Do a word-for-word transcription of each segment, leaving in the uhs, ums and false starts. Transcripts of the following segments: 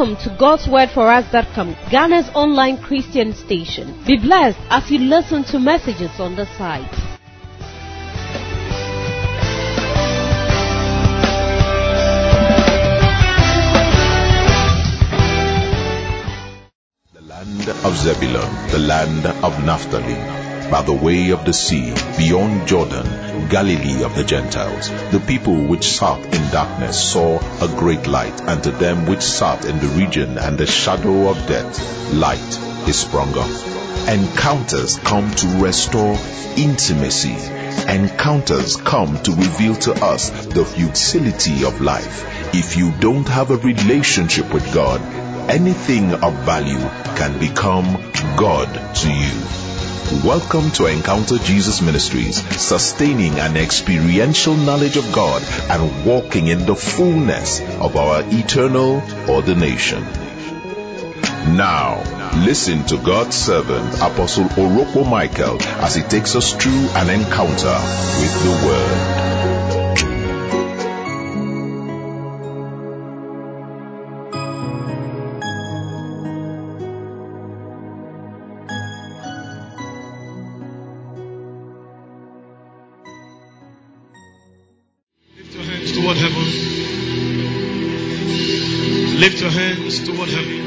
Welcome to God's Word for Us dot com, Ghana's online Christian station. Be blessed as you listen to messages on the site. The land of Zebulun, the land of Naphtali, by the way of the sea, beyond Jordan, Galilee of the Gentiles. The people which sat in darkness saw a great light, and to them which sat in the region and the shadow of death, light is sprung up. Encounters come to restore intimacy. Encounters come to reveal to us the futility of life. If you don't have a relationship with God, anything of value can become God to you. Welcome to Encounter Jesus Ministries, sustaining an experiential knowledge of God and walking in the fullness of our eternal ordination. Now, listen to God's servant, Apostle Orokpo Michael, as he takes us through an encounter with the Word. Toward heaven. Lift your hands toward heaven.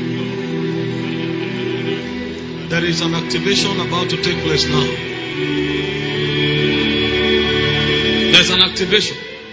There is an activation about to take place now. There's an activation.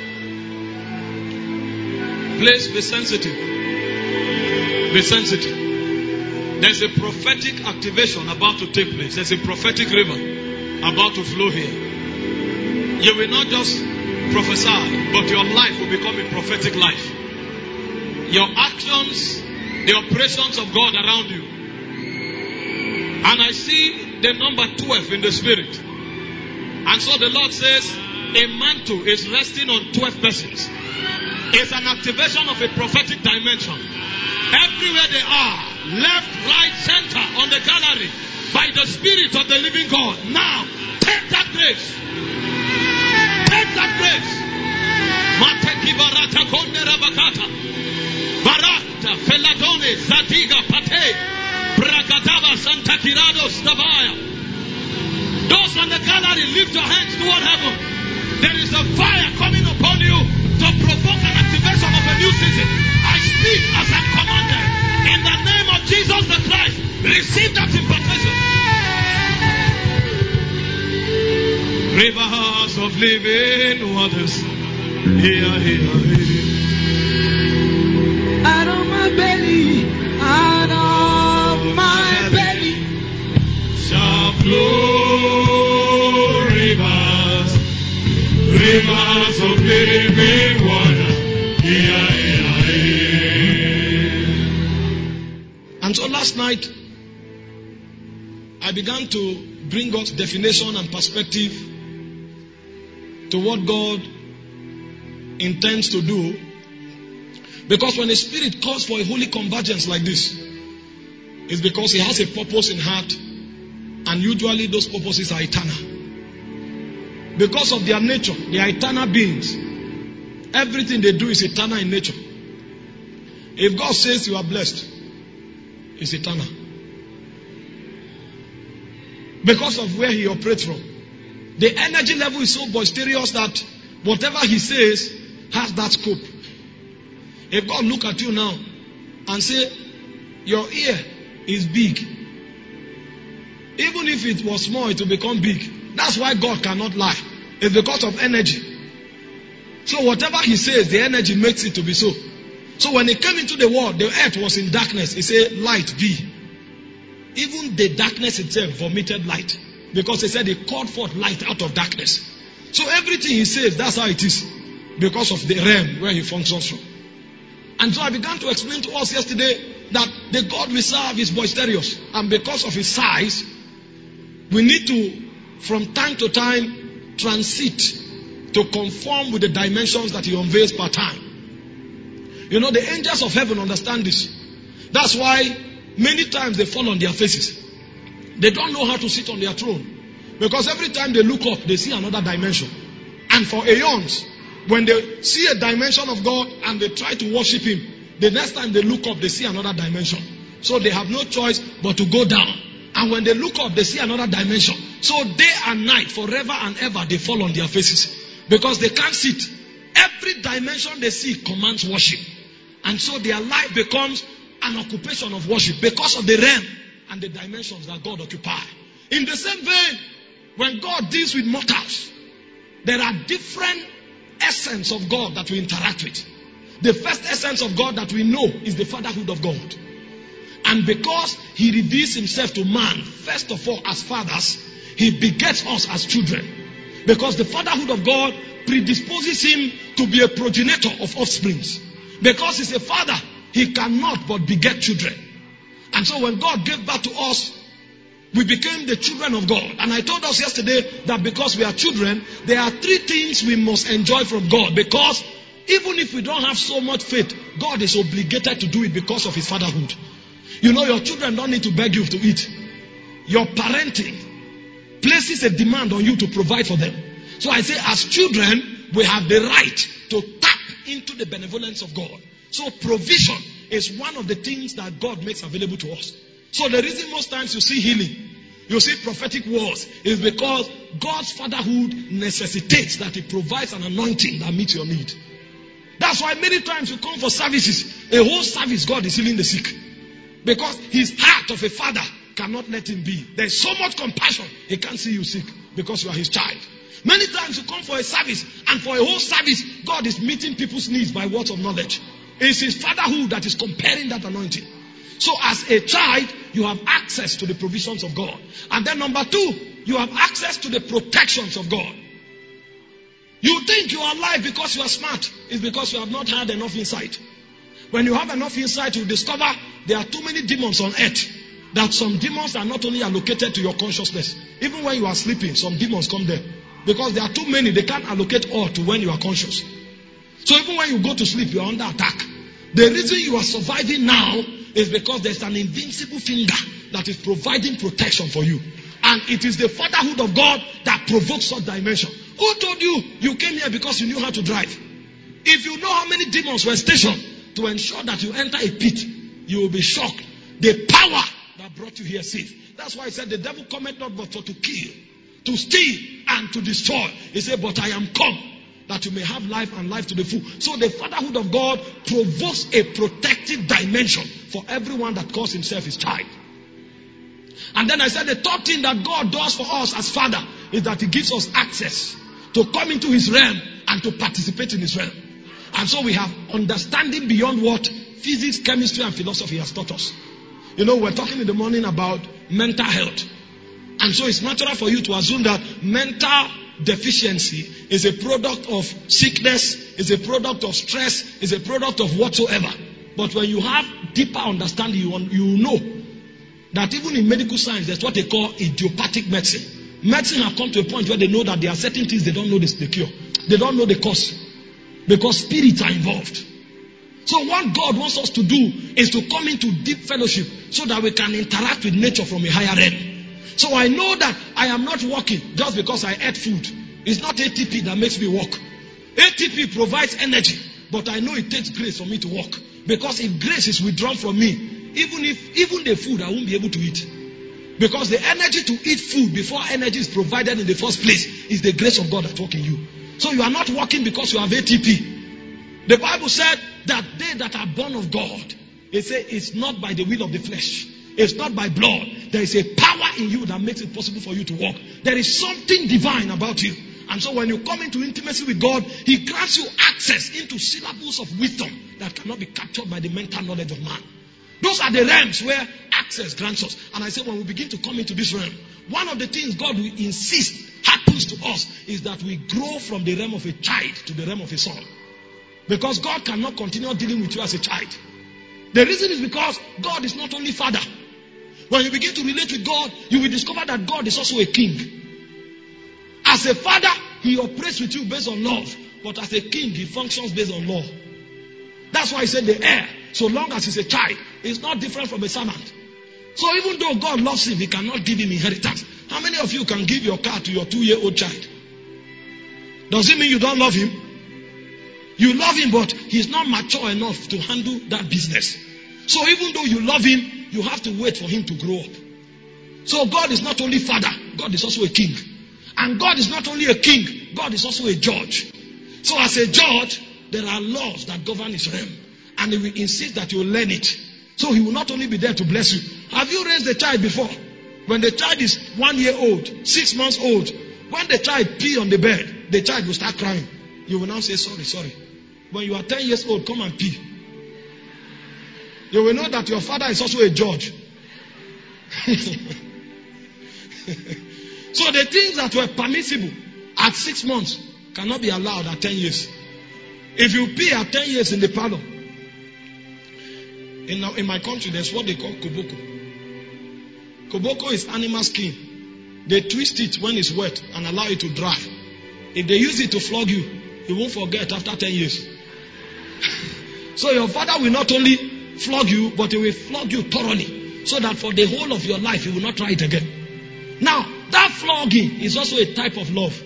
Please be sensitive. Be sensitive. There's a prophetic activation about to take place. There's a prophetic river about to flow here. You will not just prophesy, but your life will become a prophetic life. Your actions, the operations of God around you. And I see the number twelve in the spirit. And so the Lord says, a mantle is resting on twelve persons. It's an activation of a prophetic dimension. Everywhere they are, left, right, center, on the gallery, by the Spirit of the living God. Now, take that grace. Take that grace. Mateki barata konde rabakata. Barata feladone zadiga pate. Bragadaba santakirado stabaya. Those on the gallery, lift your hands toward heaven. There is a fire coming upon you to provoke an activation of a new season. I speak as I'm commanded. In the name of Jesus the Christ, receive that impartation. Rivers of living waters, here, here, here. Out of my belly, out of my belly, shall flow rivers, rivers of living water, here, here, here. And so last night, I began to bring God's definition and perspective to what God intends to do. Because when a spirit calls for a holy convergence like this, it's because he has a purpose in heart, and usually those purposes are eternal. Because of their nature, they are eternal beings. Everything they do is eternal in nature. If God says you are blessed, it's eternal. Because of where he operates from. The energy level is so boisterous that whatever he says has that scope. If God look at you now and say, your ear is big. Even if it was small, it will become big. That's why God cannot lie. It's because of energy. So whatever he says, the energy makes it to be so. So when he came into the world, the earth was in darkness. He said, light be. Even the darkness itself vomited light. Because he said he called forth light out of darkness. So everything he says, that's how it is. Because of the realm where he functions from. And so I began to explain to us yesterday that the God we serve is boisterous. And because of his size, we need to, from time to time, transit to conform with the dimensions that he unveils per time. You know, the angels of heaven understand this. That's why many times they fall on their faces. They don't know how to sit on their throne. Because every time they look up, they see another dimension. And for aeons, when they see a dimension of God and they try to worship him, The next time they look up, they see another dimension. So they have no choice but to go down. And when they look up, they see another dimension. So day and night, forever and ever, they fall on their faces. Because they can't sit. Every dimension they see commands worship. And so their life becomes an occupation of worship because of the realm and the dimensions that God occupies. In the same vein, when God deals with mortals, there are different essence of God that we interact with. The first essence of God that we know is the fatherhood of God. And because he reveals himself to man, first of all as fathers, he begets us as children. Because the fatherhood of God predisposes him to be a progenitor of offsprings. Because he's a father, he cannot but beget children. And so when God gave birth to us, we became the children of God. And I told us yesterday that because we are children, there are three things we must enjoy from God. Because even if we don't have so much faith, God is obligated to do it because of his fatherhood. You know, your children don't need to beg you to eat. Your parenting places a demand on you to provide for them. So I say, as children, we have the right to tap into the benevolence of God. So provision is one of the things that God makes available to us. So the reason most times you see healing, you see prophetic words, is because God's fatherhood necessitates that he provides an anointing that meets your need. That's why many times you come for services, a whole service God is healing the sick. Because his heart of a father cannot let him be. There's so much compassion, he can't see you sick because you are his child. Many times you come for a service, and for a whole service, God is meeting people's needs by words of knowledge. It's his fatherhood that is comparing that anointing. So as a child, you have access to the provisions of God. And then number two, you have access to the protections of God. You think you are alive because you are smart. It's because you have not had enough insight. When you have enough insight, you discover there are too many demons on earth. That some demons are not only allocated to your consciousness. Even when you are sleeping, some demons come there. Because there are too many, they can't allocate all to when you are conscious. So even when you go to sleep, you are under attack. The reason you are surviving now is because there's an invincible finger that is providing protection for you. And it is the fatherhood of God that provokes such dimension. Who told you you came here because you knew how to drive? If you know how many demons were stationed to ensure that you enter a pit, you will be shocked. The power that brought you here safe. That's why I said the devil cometh not but for to kill, to steal, and to destroy. He said, but I am come that you may have life and life to the full. So the fatherhood of God provokes a protective dimension for everyone that calls himself his child. And then I said the third thing that God does for us as father is that he gives us access to come into his realm and to participate in his realm. And so we have understanding beyond what physics, chemistry, and philosophy has taught us. You know, we're talking in the morning about mental health. And so it's natural for you to assume that mental deficiency is a product of sickness, is a product of stress, is a product of whatsoever. But when you have deeper understanding, you, you know that even in medical science, there's what they call idiopathic medicine. Medicine have come to a point where they know that there are certain things they don't know the cure. They don't know the cause. Because spirits are involved. So what God wants us to do is to come into deep fellowship so that we can interact with nature from a higher realm. So I know that I am not walking just because I ate food. It's not A T P that makes me walk. A T P provides energy, but I know it takes grace for me to walk. Because if grace is withdrawn from me, even if even the food I won't be able to eat. Because the energy to eat food before energy is provided in the first place is the grace of God at work in you. So you are not walking because you have A T P. The Bible said that they that are born of God, it says it's not by the will of the flesh. It's not by blood. There is a power in you that makes it possible for you to walk. There is something divine about you. And so when you come into intimacy with God, he grants you access into syllables of wisdom that cannot be captured by the mental knowledge of man. Those are the realms where access grants us. And I say when we begin to come into this realm, one of the things God will insist happens to us is that we grow from the realm of a child to the realm of a son. Because God cannot continue dealing with you as a child. The reason is because God is not only father. When you begin to relate with God, you will discover that God is also a king. As a father, he operates with you based on love. But as a king, he functions based on law. That's why I said the heir, so long as he's a child, is not different from a servant. So even though God loves him, he cannot give him inheritance. How many of you can give your car to your two-year-old child? Does it mean you don't love him? You love him, but he's not mature enough to handle that business. So even though you love him, you have to wait for him to grow up. So God is not only father, God is also a king. And God is not only a king, God is also a judge. So as a judge, there are laws that govern his realm. And he will insist that you will learn it. So he will not only be there to bless you. Have you raised a child before? When the child is one year old, six months old, when the child pee on the bed, the child will start crying. You will now say, sorry, sorry. When you are ten years old, come and pee. You will know that your father is also a judge. So the things that were permissible at six months cannot be allowed at ten years. If you pee at ten years in the parlor, in, in my country, there's what they call koboko. Koboko is animal skin. They twist it when it's wet and allow it to dry. If they use it to flog you, you won't forget after ten years. So your father will not only flog you, but he will flog you thoroughly, so that for the whole of your life, you will not try it again. Now, that flogging is also a type of love.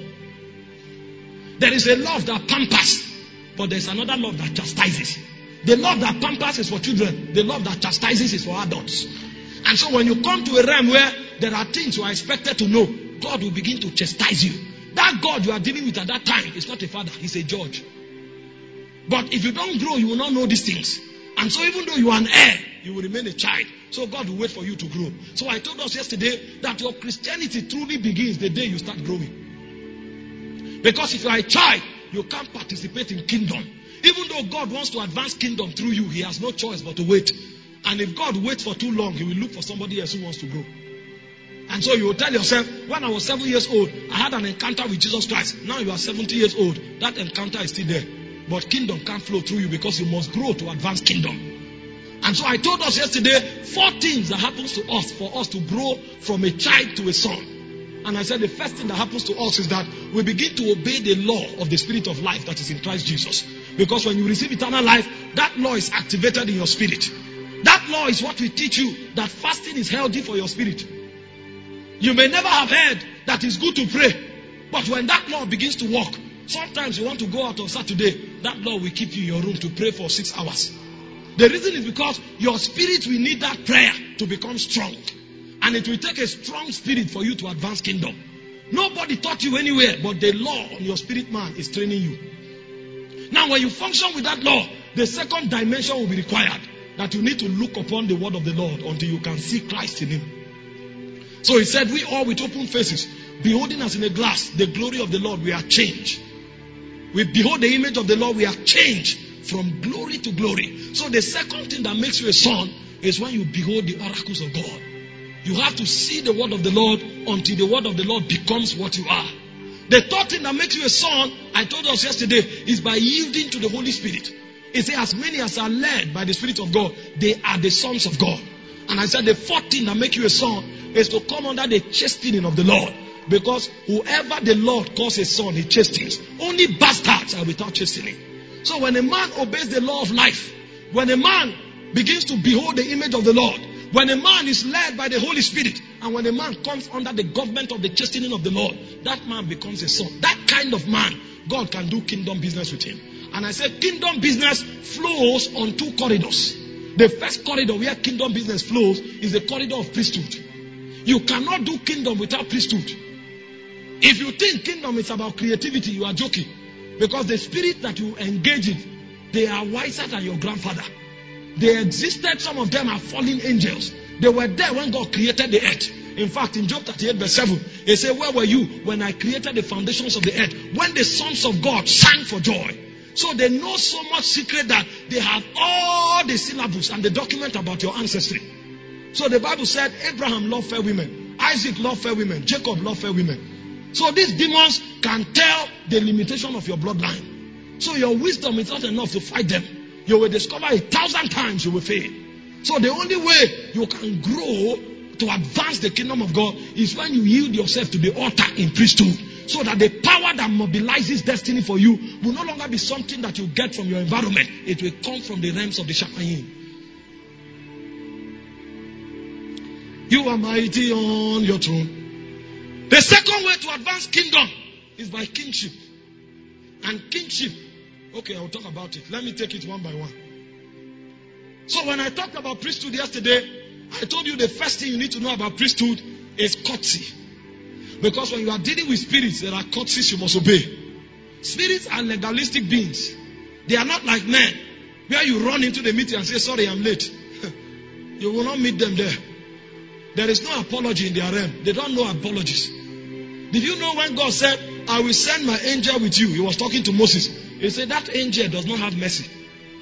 There is a love that pampers, but there's another love that chastises. The love that pampers is for children. The love that chastises is for adults. And so when you come to a realm where there are things you are expected to know, God will begin to chastise you. That God you are dealing with at that time is not a father, he's a judge. But if you don't grow, you will not know these things. And so even though you are an heir, you will remain a child. So God will wait for you to grow. So I told us yesterday that your Christianity truly begins the day you start growing. Because if you are a child, you can't participate in kingdom. Even though God wants to advance kingdom through you, he has no choice but to wait. And if God waits for too long, he will look for somebody else who wants to grow. And so you will tell yourself, when I was seven years old, I had an encounter with Jesus Christ. Now you are seventy years old. That encounter is still there. But kingdom can't flow through you because you must grow to advance kingdom. And so I told us yesterday, four things that happens to us for us to grow from a child to a son. And I said the first thing that happens to us is that we begin to obey the law of the spirit of life that is in Christ Jesus. Because when you receive eternal life, that law is activated in your spirit. That law is what will teach you that fasting is healthy for your spirit. You may never have heard that it's good to pray. But when that law begins to work, sometimes you want to go out on Saturday, that law will keep you in your room to pray for six hours. The reason is because your spirit will need that prayer to become strong. And it will take a strong spirit for you to advance kingdom. Nobody taught you anywhere, but the law on your spirit man is training you. Now when you function with that law, the second dimension will be required. That you need to look upon the word of the Lord until you can see Christ in him. So he said, we all with open faces, beholding as in a glass the glory of the Lord, we are changed. We behold the image of the Lord, we are changed from glory to glory. So the second thing that makes you a son is when you behold the oracles of God. You have to see the word of the Lord until the word of the Lord becomes what you are. The third thing that makes you a son, I told us yesterday, is by yielding to the Holy Spirit. It says, as many as are led by the Spirit of God, they are the sons of God. And I said the fourth thing that makes you a son is to come under the chastening of the Lord. Because whoever the Lord calls a son, he chastens. Only bastards are without chastening. So when a man obeys the law of life, when a man begins to behold the image of the Lord, when a man is led by the Holy Spirit, and when a man comes under the government of the chastening of the Lord, that man becomes a son. That kind of man, God can do kingdom business with him. And I said kingdom business flows on two corridors. The first corridor where kingdom business flows is the corridor of priesthood. You cannot do kingdom without priesthood. If you think kingdom is about creativity, you are joking. Because the spirit that you engage in, they are wiser than your grandfather. They existed, some of them are fallen angels. They were there when God created the earth. In fact, in Job thirty-eight verse seven, he said, where were you when I created the foundations of the earth? When the sons of God sang for joy. So they know so much secret that they have all the syllables and the document about your ancestry. So the Bible said Abraham loved fair women, Isaac loved fair women, Jacob loved fair women. So these demons can tell the limitation of your bloodline. So your wisdom is not enough to fight them. You will discover a thousand times you will fail. So the only way you can grow to advance the kingdom of God is when you yield yourself to the altar in priesthood. So that the power that mobilizes destiny for you will no longer be something that you get from your environment. It will come from the realms of the Shemayim. You are mighty on your throne. The second way to advance kingdom is by kingship. And kingship Okay, I'll talk about it. Let me take it one by one. So when I talked about priesthood yesterday, I told you the first thing you need to know about priesthood is courtesy. Because when you are dealing with spirits, there are courtesies you must obey. Spirits are legalistic beings. They are not like men, where you run into the meeting and say, sorry, I'm late. You will not meet them there. There is no apology in their realm. They don't know apologies. Did you know when God said, I will send my angel with you? He was talking to Moses. He said that angel does not have mercy.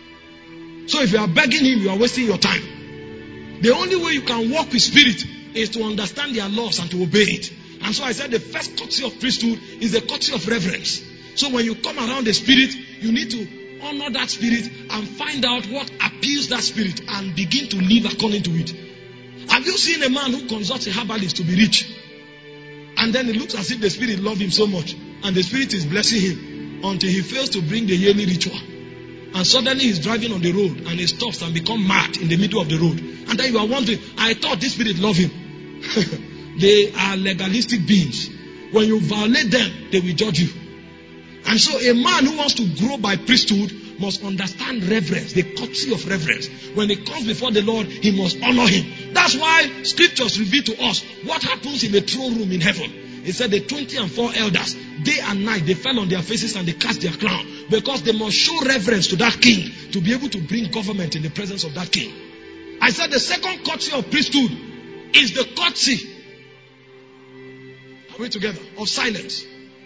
So if you are begging him, you are wasting your time. The only way you can walk with spirit is to understand their laws and to obey it. And so I said the first courtesy of priesthood is the courtesy of reverence. So when you come around the spirit, you need to honor that spirit and find out what appeals that spirit and begin to live according to it. Have you seen a man who consults a herbalist to be rich? And then it looks as if the spirit loves him so much and the spirit is blessing him until he fails to bring the yearly ritual. And suddenly he's driving on the road and he stops and becomes mad in the middle of the road. And then you are wondering, I thought this spirit loved him. They are legalistic beings. When you violate them, they will judge you. And so a man who wants to grow by priesthood must understand reverence, the courtesy of reverence. When he comes before the Lord, he must honor him. That's why scriptures reveal to us what happens in the throne room in heaven. It said the twenty and four elders, day and night, they fell on their faces and they cast their crown. Because they must show reverence to that king to be able to bring government in the presence of that king. I said the second courtesy of priesthood is the courtesy, are we together, of silence.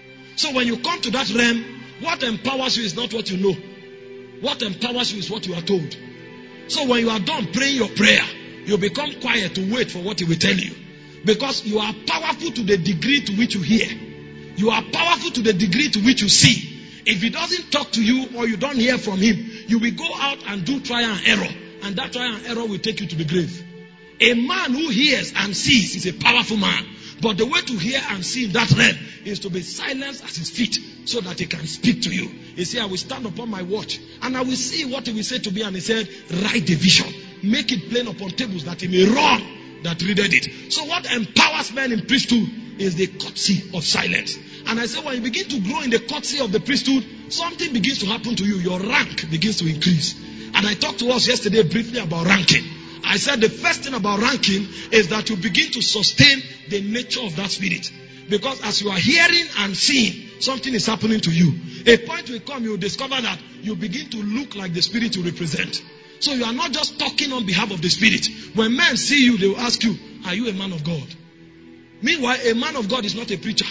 So when you come to that realm, what empowers you is not what you know. What empowers you is what you are told. So when you are done praying your prayer, you become quiet to wait for what he will tell you. Because you are powerful to the degree to which you hear. You are powerful to the degree to which you see. If he doesn't talk to you or you don't hear from him, you will go out and do trial and error. And that trial and error will take you to the grave. A man who hears and sees is a powerful man. But the way to hear and see in that realm is to be silenced at his feet so that he can speak to you. He said, I will stand upon my watch and I will see what he will say to me. And he said, write the vision. Make it plain upon tables that he may run that readeth it. So what empowers men in priesthood is the courtesy of silence. And I said, when you begin to grow in the courtesy of the priesthood, something begins to happen to you. Your rank begins to increase. And I talked to us yesterday briefly about ranking. I said the first thing about ranking is that you begin to sustain the nature of that spirit. Because as you are hearing and seeing, something is happening to you. A point will come, you will discover that you begin to look like the spirit you represent. So you are not just talking on behalf of the spirit. When men see you, they will ask you, are you a man of God? Meanwhile, a man of God is not a preacher.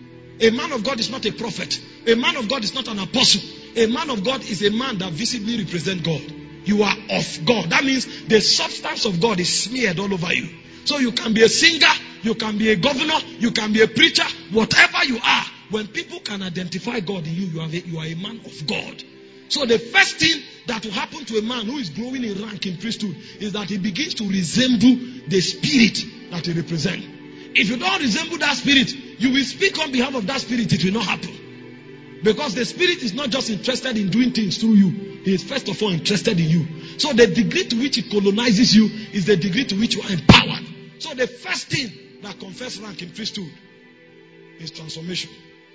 A man of God is not a prophet. A man of God is not an apostle. A man of God is a man that visibly represents God. You are of God. That means the substance of God is smeared all over you. So you can be a singer, you can be a governor, you can be a preacher, whatever you are. When people can identify God in you, you are a, you are a man of God. So the first thing that will happen to a man who is growing in rank in priesthood is that he begins to resemble the spirit that he represents. If you don't resemble that spirit, you will speak on behalf of that spirit, it will not happen. Because the spirit is not just interested in doing things through you. He is first of all interested in you. So the degree to which he colonizes you is the degree to which you are empowered. So the first thing that confers rank in priesthood is transformation.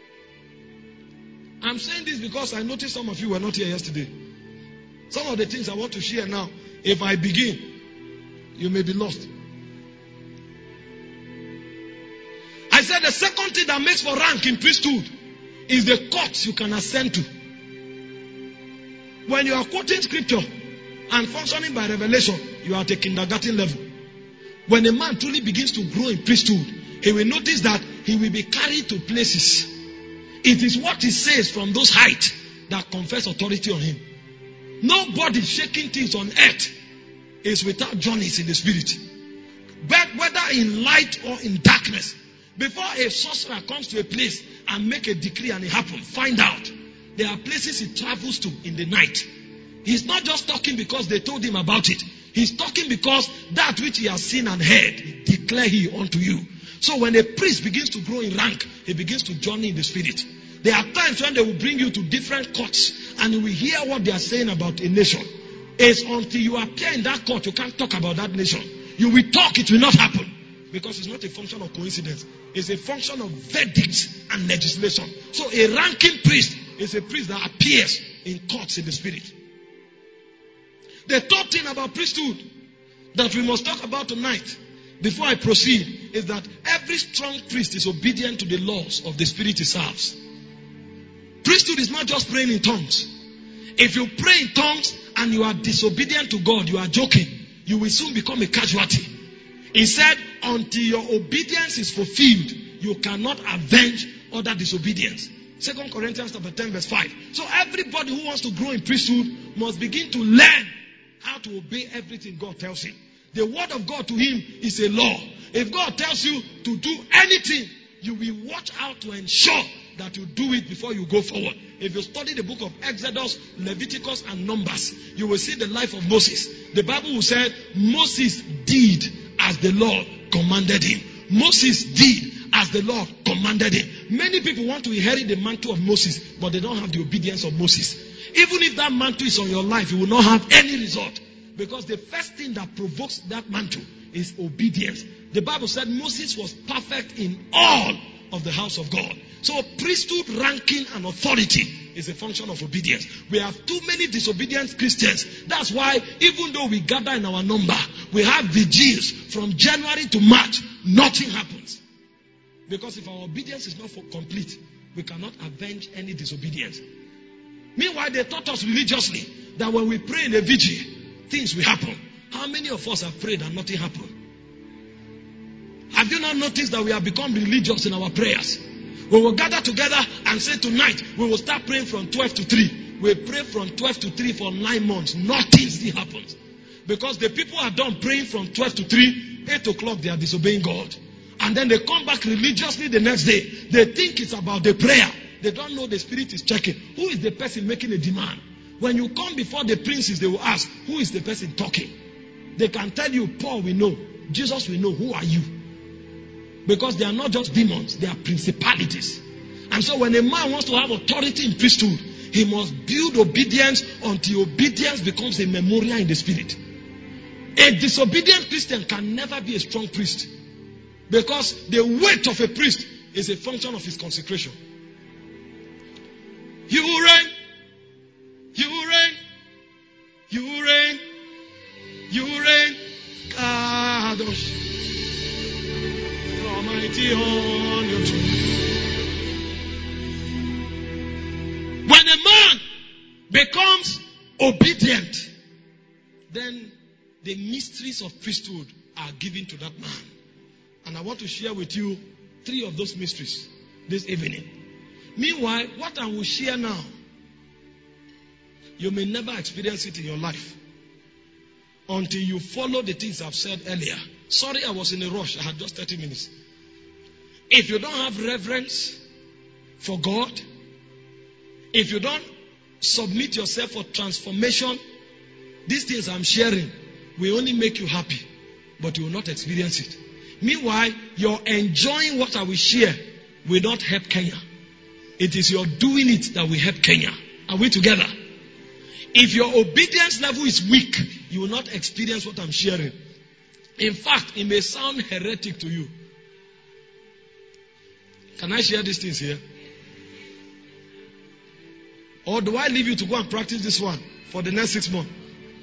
I'm saying this because I noticed some of you were not here yesterday. Some of the things I want to share now, if I begin, you may be lost. I said the second thing that makes for rank in priesthood is the courts you can ascend to. When you are quoting scripture and functioning by revelation, you are at a kindergarten level. When a man truly begins to grow in priesthood, he will notice that he will be carried to places. It is what he says from those heights that confers authority on him. Nobody shaking things on earth is without journeys in the spirit. But whether in light or in darkness, before a sorcerer comes to a place and make a decree and it happens, find out. There are places he travels to in the night. He's not just talking because they told him about it. He's talking because that which he has seen and heard, declare he unto you. So when a priest begins to grow in rank, he begins to journey in the spirit. There are times when they will bring you to different courts and you will hear what they are saying about a nation. It's until you appear in that court, you can't talk about that nation. You will talk, it will not happen. Because it's not a function of coincidence. It's a function of verdicts and legislation. So a ranking priest is a priest that appears in thoughts in the spirit. The third thing about priesthood that we must talk about tonight, before I proceed, is that every strong priest is obedient to the laws of the spirit he serves. Priesthood is not just praying in tongues. If you pray in tongues and you are disobedient to God, you are joking. You will soon become a casualty. He said, until your obedience is fulfilled, you cannot avenge other disobedience. Second Corinthians chapter ten verse five. So everybody who wants to grow in priesthood must begin to learn how to obey everything God tells him. The word of God to him is a law. If God tells you to do anything, you will watch out to ensure that you do it before you go forward. If you study the book of Exodus, Leviticus, and Numbers, you will see the life of Moses. The Bible will say Moses did as the Lord commanded him. Moses did as the Lord commanded him. Many people want to inherit the mantle of Moses, but they don't have the obedience of Moses. Even if that mantle is on your life, you will not have any result. Because the first thing that provokes that mantle is obedience. The Bible said Moses was perfect in all of the house of God. So priesthood ranking and authority is a function of obedience. We have too many disobedient Christians. That's why even though we gather in our number, we have vigils from January to March, nothing happens. Because if our obedience is not complete, we cannot avenge any disobedience. Meanwhile, they taught us religiously that when we pray in a vigil, things will happen. How many of us have prayed and nothing happened? Have you not noticed that we have become religious in our prayers? We will gather together and say tonight, we will start praying from twelve to three. We pray from twelve to three for nine months. Nothing still happens. Because the people are done praying from twelve to three, eight o'clock they are disobeying God. And then they come back religiously the next day. They think it's about the prayer. They don't know the spirit is checking. Who is the person making a demand? When you come before the princes, they will ask, who is the person talking? They can tell you, Paul we know, Jesus we know, who are you? Because they are not just demons, they are principalities. And so when a man wants to have authority in priesthood, he must build obedience until obedience becomes a memorial in the spirit. A disobedient Christian can never be a strong priest. Because the weight of a priest is a function of his consecration. You reign, you reign, you reign, you reign, Kadosh, Almighty on your throne. When a man becomes obedient, then the mysteries of priesthood are given to that man. And I want to share with you three of those mysteries this evening. Meanwhile, what I will share now, you may never experience it in your life until you follow the things I've said earlier. Sorry, I was in a rush. I had just thirty minutes. If you don't have reverence for God, if you don't submit yourself for transformation, these things I'm sharing will only make you happy, but you will not experience it. Meanwhile, your enjoying what I will share will not help Kenya. It is your doing it that will help Kenya. Are we together? If your obedience level is weak, you will not experience what I'm sharing. In fact, it may sound heretic to you. Can I share these things here? Or do I leave you to go and practice this one for the next six months?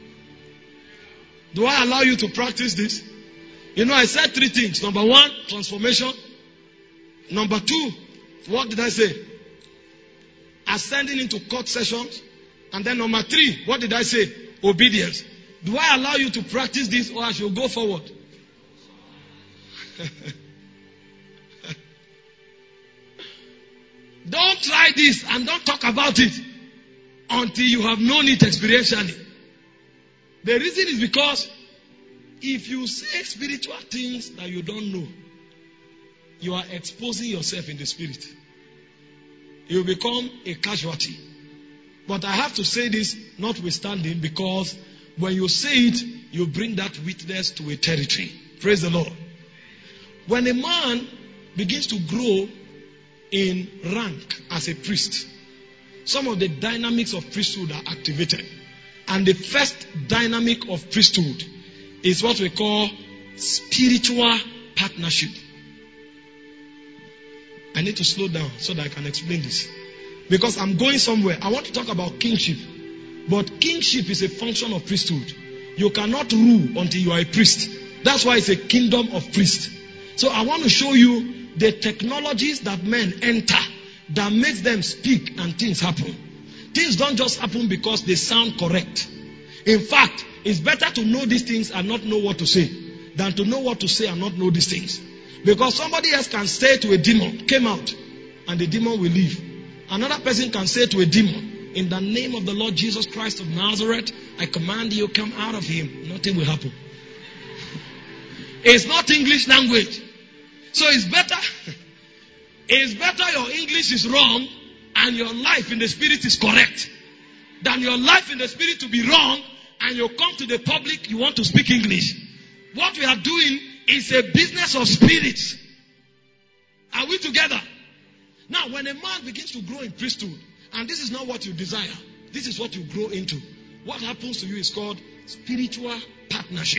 Do I allow you to practice this? You know, I said three things. Number one, transformation. Number two, what did I say? Ascending into court sessions. And then number three, what did I say? Obedience. Do I allow you to practice this or I should go forward? Don't try this and don't talk about it until you have known it experientially. The reason is because if you say spiritual things that you don't know, you are exposing yourself in the spirit. You become a casualty. But I have to say this notwithstanding, because when you say it, you bring that witness to a territory. Praise the Lord. When a man begins to grow in rank as a priest, some of the dynamics of priesthood are activated. And the first dynamic of priesthood is what we call spiritual partnership. I need to slow down so that I can explain this. because I'm going somewhere. I want to talk about kingship. But kingship is a function of priesthood. You cannot rule until you are a priest. That's why it's a kingdom of priests. So I want to show you the technologies that men enter that makes them speak and things happen. Things don't just happen because they sound correct. In fact, it's better to know these things and not know what to say than to know what to say and not know these things. Because somebody else can say to a demon, came out, and the demon will leave. Another person can say to a demon, in the name of the Lord Jesus Christ of Nazareth, I command you, come out of him. Nothing will happen. It's not English language. So it's better, it's better your English is wrong and your life in the spirit is correct than your life in the spirit to be wrong and you come to the public, you want to speak English. What we are doing is a business of spirits. Are we together? Now, when a man begins to grow in priesthood, and this is not what you desire, this is what you grow into, what happens to you is called spiritual partnership.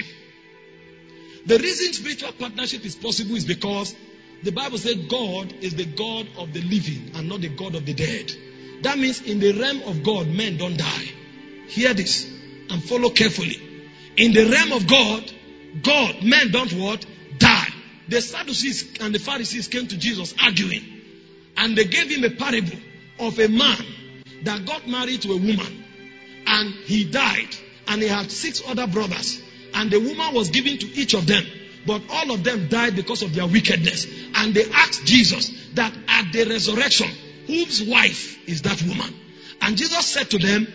The reason spiritual partnership is possible is because the Bible says God is the God of the living and not the God of the dead. That means in the realm of God, men don't die. Hear this and follow carefully. In the realm of God, God, men don't what? Die. The Sadducees and the Pharisees came to Jesus arguing. And they gave him a parable of a man that got married to a woman. And he died. And he had six other brothers. And the woman was given to each of them. But all of them died because of their wickedness. And they asked Jesus that at the resurrection, whose wife is that woman? And Jesus said to them,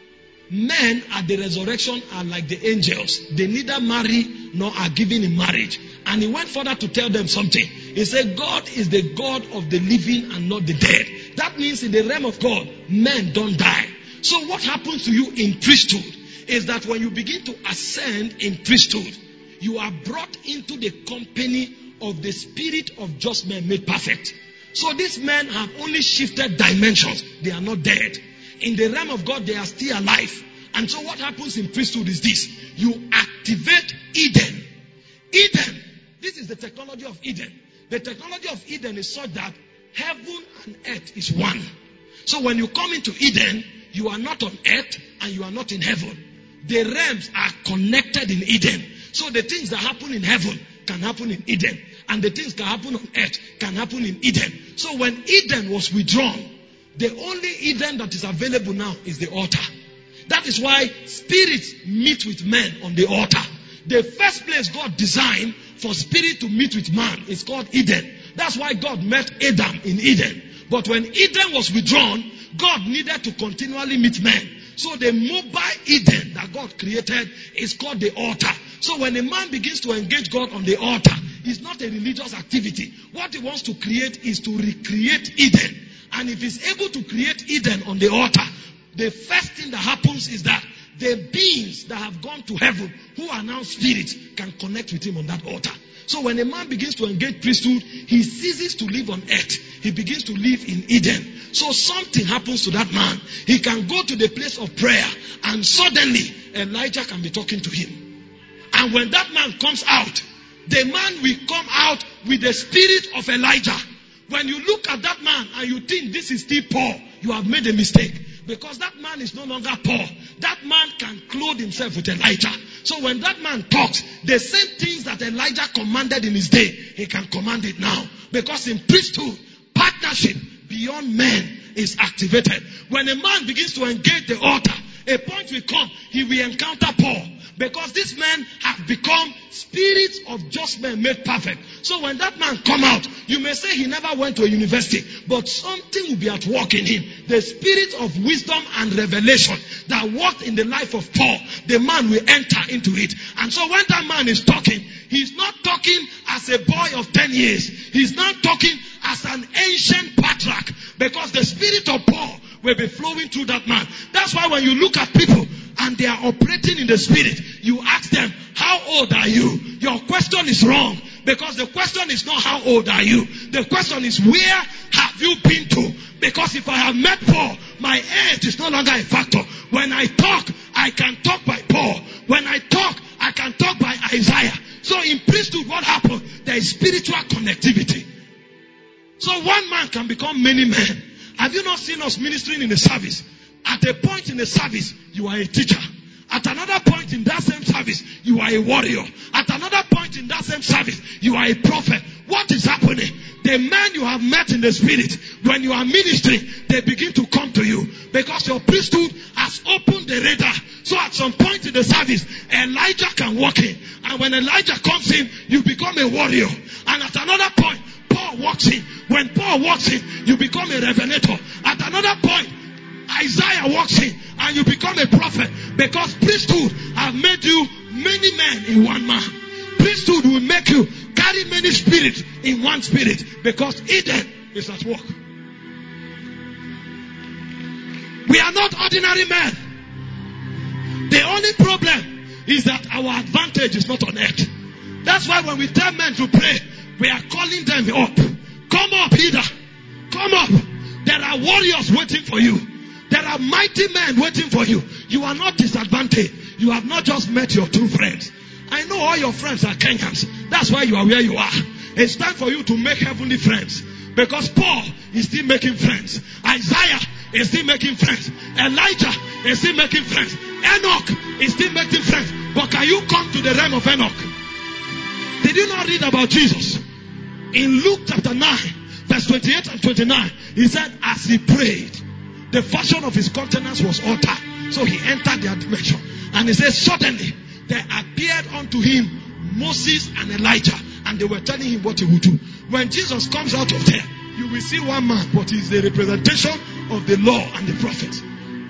men at the resurrection are like the angels. They neither marry nor are given in marriage. And he went further to tell them something. He said, God is the God of the living and not the dead. That means in the realm of God, men don't die. So what happens to you in priesthood is that when you begin to ascend in priesthood, you are brought into the company of the spirit of just men made perfect. So these men have only shifted dimensions. They are not dead. In the realm of God, they are still alive. And so what happens in priesthood is this. You activate Eden. Eden. This is the technology of Eden. The technology of Eden is such that heaven and earth is one. So when you come into Eden, you are not on earth and you are not in heaven. The realms are connected in Eden. So the things that happen in heaven can happen in Eden. And the things that happen on earth can happen in Eden. So when Eden was withdrawn, the only Eden that is available now is the altar. That is why spirits meet with men on the altar. The first place God designed for spirit to meet with man is called Eden. That's why God met Adam in Eden. But when Eden was withdrawn, God needed to continually meet men. So the mobile Eden that God created is called the altar. So when a man begins to engage God on the altar, it's not a religious activity. What he wants to create is to recreate Eden. And if he's able to create Eden on the altar, the first thing that happens is that the beings that have gone to heaven, who are now spirits, can connect with him on that altar. So when a man begins to engage priesthood, he ceases to live on earth. He begins to live in Eden. So something happens to that man. He can go to the place of prayer and suddenly Elijah can be talking to him. And when that man comes out, the man will come out with the spirit of Elijah. When you look at that man and you think this is still Paul, you have made a mistake. Because that man is no longer Paul. That man can clothe himself with Elijah. So when that man talks, the same things that Elijah commanded in his day, he can command it now. Because in priesthood, partnership beyond men is activated. When a man begins to engage the altar, a point will come, he will encounter Paul. Because these men have become spirits of just men made perfect. So when that man come out, you may say he never went to a university, but something will be at work in him. The spirit of wisdom and revelation that worked in the life of Paul, the man will enter into it. And so when that man is talking, he's not talking as a boy of ten years. He's not talking as an ancient patriarch, because the spirit of Paul will be flowing through that man. That's why when you look at people and they are operating in the spirit, you ask them, how old are you? Your question is wrong, because the question is not how old are you. The question is, where have you been to? Because if I have met Paul, my age is no longer a factor. When I talk, I can talk by Paul. When I talk, I can talk by Isaiah. So in priesthood, what happens? There is spiritual connectivity. So one man can become many men. Have you not seen us ministering in the service? At a point in the service, you are a teacher. At another point in that same service, you are a warrior. At another point in that same service, you are a prophet. What is happening? The men you have met in the spirit, when you are ministering, they begin to come to you. Because your priesthood has opened the radar. So at some point in the service, Elijah can walk in. And when Elijah comes in, you become a warrior. And at another point, Paul walks in. When Paul walks in, you become a revelator. At another point, Isaiah walks in and you become a prophet, because priesthood have made you many men in one man. Priesthood will make you carry many spirits in one spirit, because Eden is at work. We are not ordinary men. The only problem is that our advantage is not on earth. That's why when we tell men to pray, we are calling them up. Come up, Peter. Come up. There are warriors waiting for you. There are mighty men waiting for you. You are not disadvantaged. You have not just met your true friends. I know all your friends are Kenyans. That's why you are where you are. It's time for you to make heavenly friends. Because Paul is still making friends. Isaiah is still making friends. Elijah is still making friends. Enoch is still making friends. But can you come to the realm of Enoch? Did you not read about Jesus? In Luke chapter nine, verse twenty-eight and twenty-nine, he said, as he prayed, the fashion of his countenance was altered. So he entered their dimension. And he says, suddenly there appeared unto him Moses and Elijah. And they were telling him what he would do. When Jesus comes out of there, you will see one man, but he's the representation of the law and the prophets.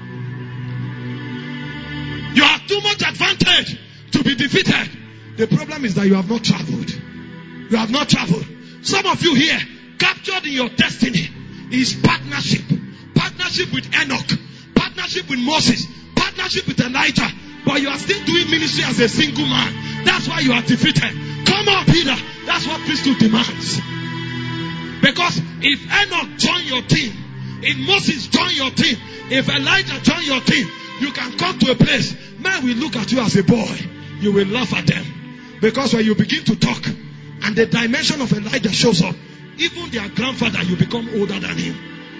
You have too much advantage to be defeated. The problem is that you have not traveled. You have not traveled. Some of you here, captured in your destiny is partnership. Partnership with Enoch, partnership with Moses, partnership with Elijah, but you are still doing ministry as a single man. That's why you are defeated. Come on, Peter. That's what priesthood demands. Because if Enoch join your team, if Moses join your team, if Elijah join your team, you can come to a place, man will look at you as a boy. You will laugh at them. Because when you begin to talk, and the dimension of Elijah shows up, even their grandfather, you become older than him.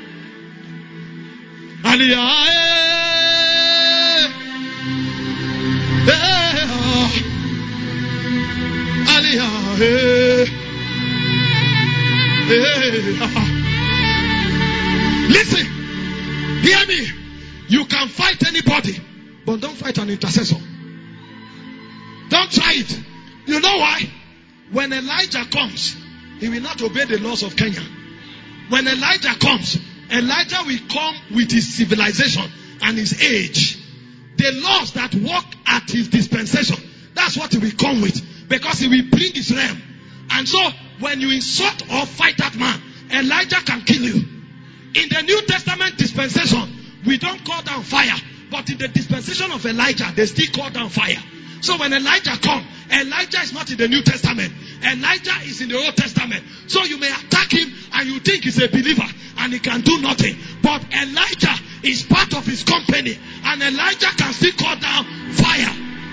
Aliyah, Aliyah, listen, hear me. You can fight anybody, but don't fight an intercessor. Don't try it. You know why? When Elijah comes, he will not obey the laws of Kenya. When Elijah comes, Elijah will come with his civilization and his age. The laws that work at his dispensation, that's what he will come with. Because he will bring his realm. And so, when you insult or fight that man, Elijah can kill you. In the New Testament dispensation, we don't call down fire. But in the dispensation of Elijah, they still call down fire. So when Elijah comes, Elijah is not in the New Testament. Elijah is in the Old Testament. So you may attack him and you think he's a believer and he can do nothing. But Elijah is part of his company. And Elijah can still call down fire.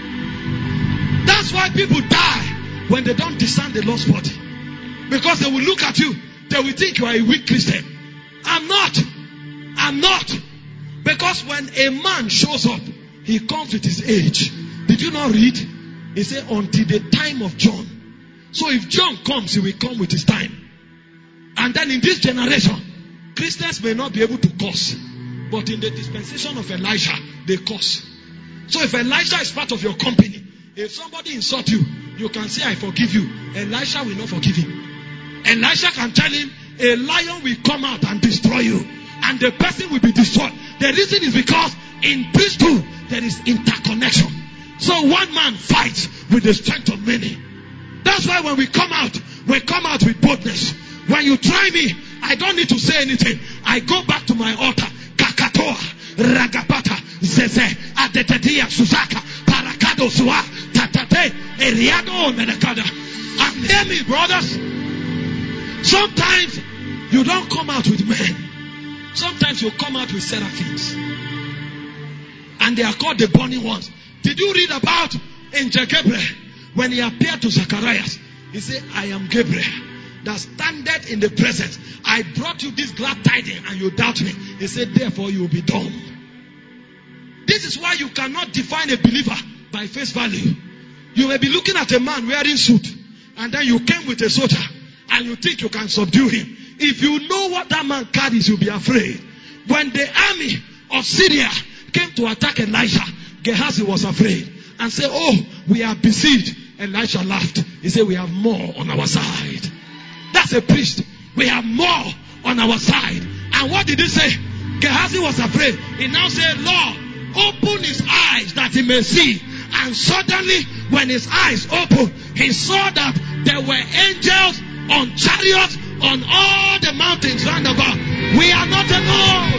That's why people die when they don't discern the Lord's body. Because they will look at you. They will think you are a weak Christian. I'm not. I'm not. Because when a man shows up, he comes with his age. Did you not read? He said, until the time of John. So if John comes, he will come with his time. And then in this generation, Christians may not be able to curse. But in the dispensation of Elijah, they curse. So if Elijah is part of your company, if somebody insults you, you can say, I forgive you. Elisha will not forgive him. Elisha can tell him, a lion will come out and destroy you. And the person will be destroyed. The reason is because in priesthood, there is interconnection. So one man fights with the strength of many. That's why when we come out, we come out with boldness. When you try me, I don't need to say anything. I go back to my altar. Kakatoa, Ragapata, Zeze, Adetedia, Susaka, Parakado, Sua, Tatate, Eriado, Menakada. And hear me, brothers. Sometimes you don't come out with men. Sometimes you come out with seraphims. And they are called the burning ones. Did you read about Angel Gabriel? When he appeared to Zacharias, he said, I am Gabriel. that standeth in the presence. I brought you this glad tidings and you doubt me. He said, therefore you will be dumb. This is why you cannot define a believer by face value. You may be looking at a man wearing suit, and then you came with a soldier, and you think you can subdue him. If you know what that man carries, you'll be afraid. When the army of Syria came to attack Elijah, Gehazi was afraid and said, oh, we are besieged. Elisha laughed. He said, we have more on our side. That's a priest. We have more on our side. And what did he say? Gehazi was afraid. He now said, Lord, open his eyes that he may see. And suddenly, when his eyes opened, he saw that there were angels on chariots on all the mountains round about. We are not alone.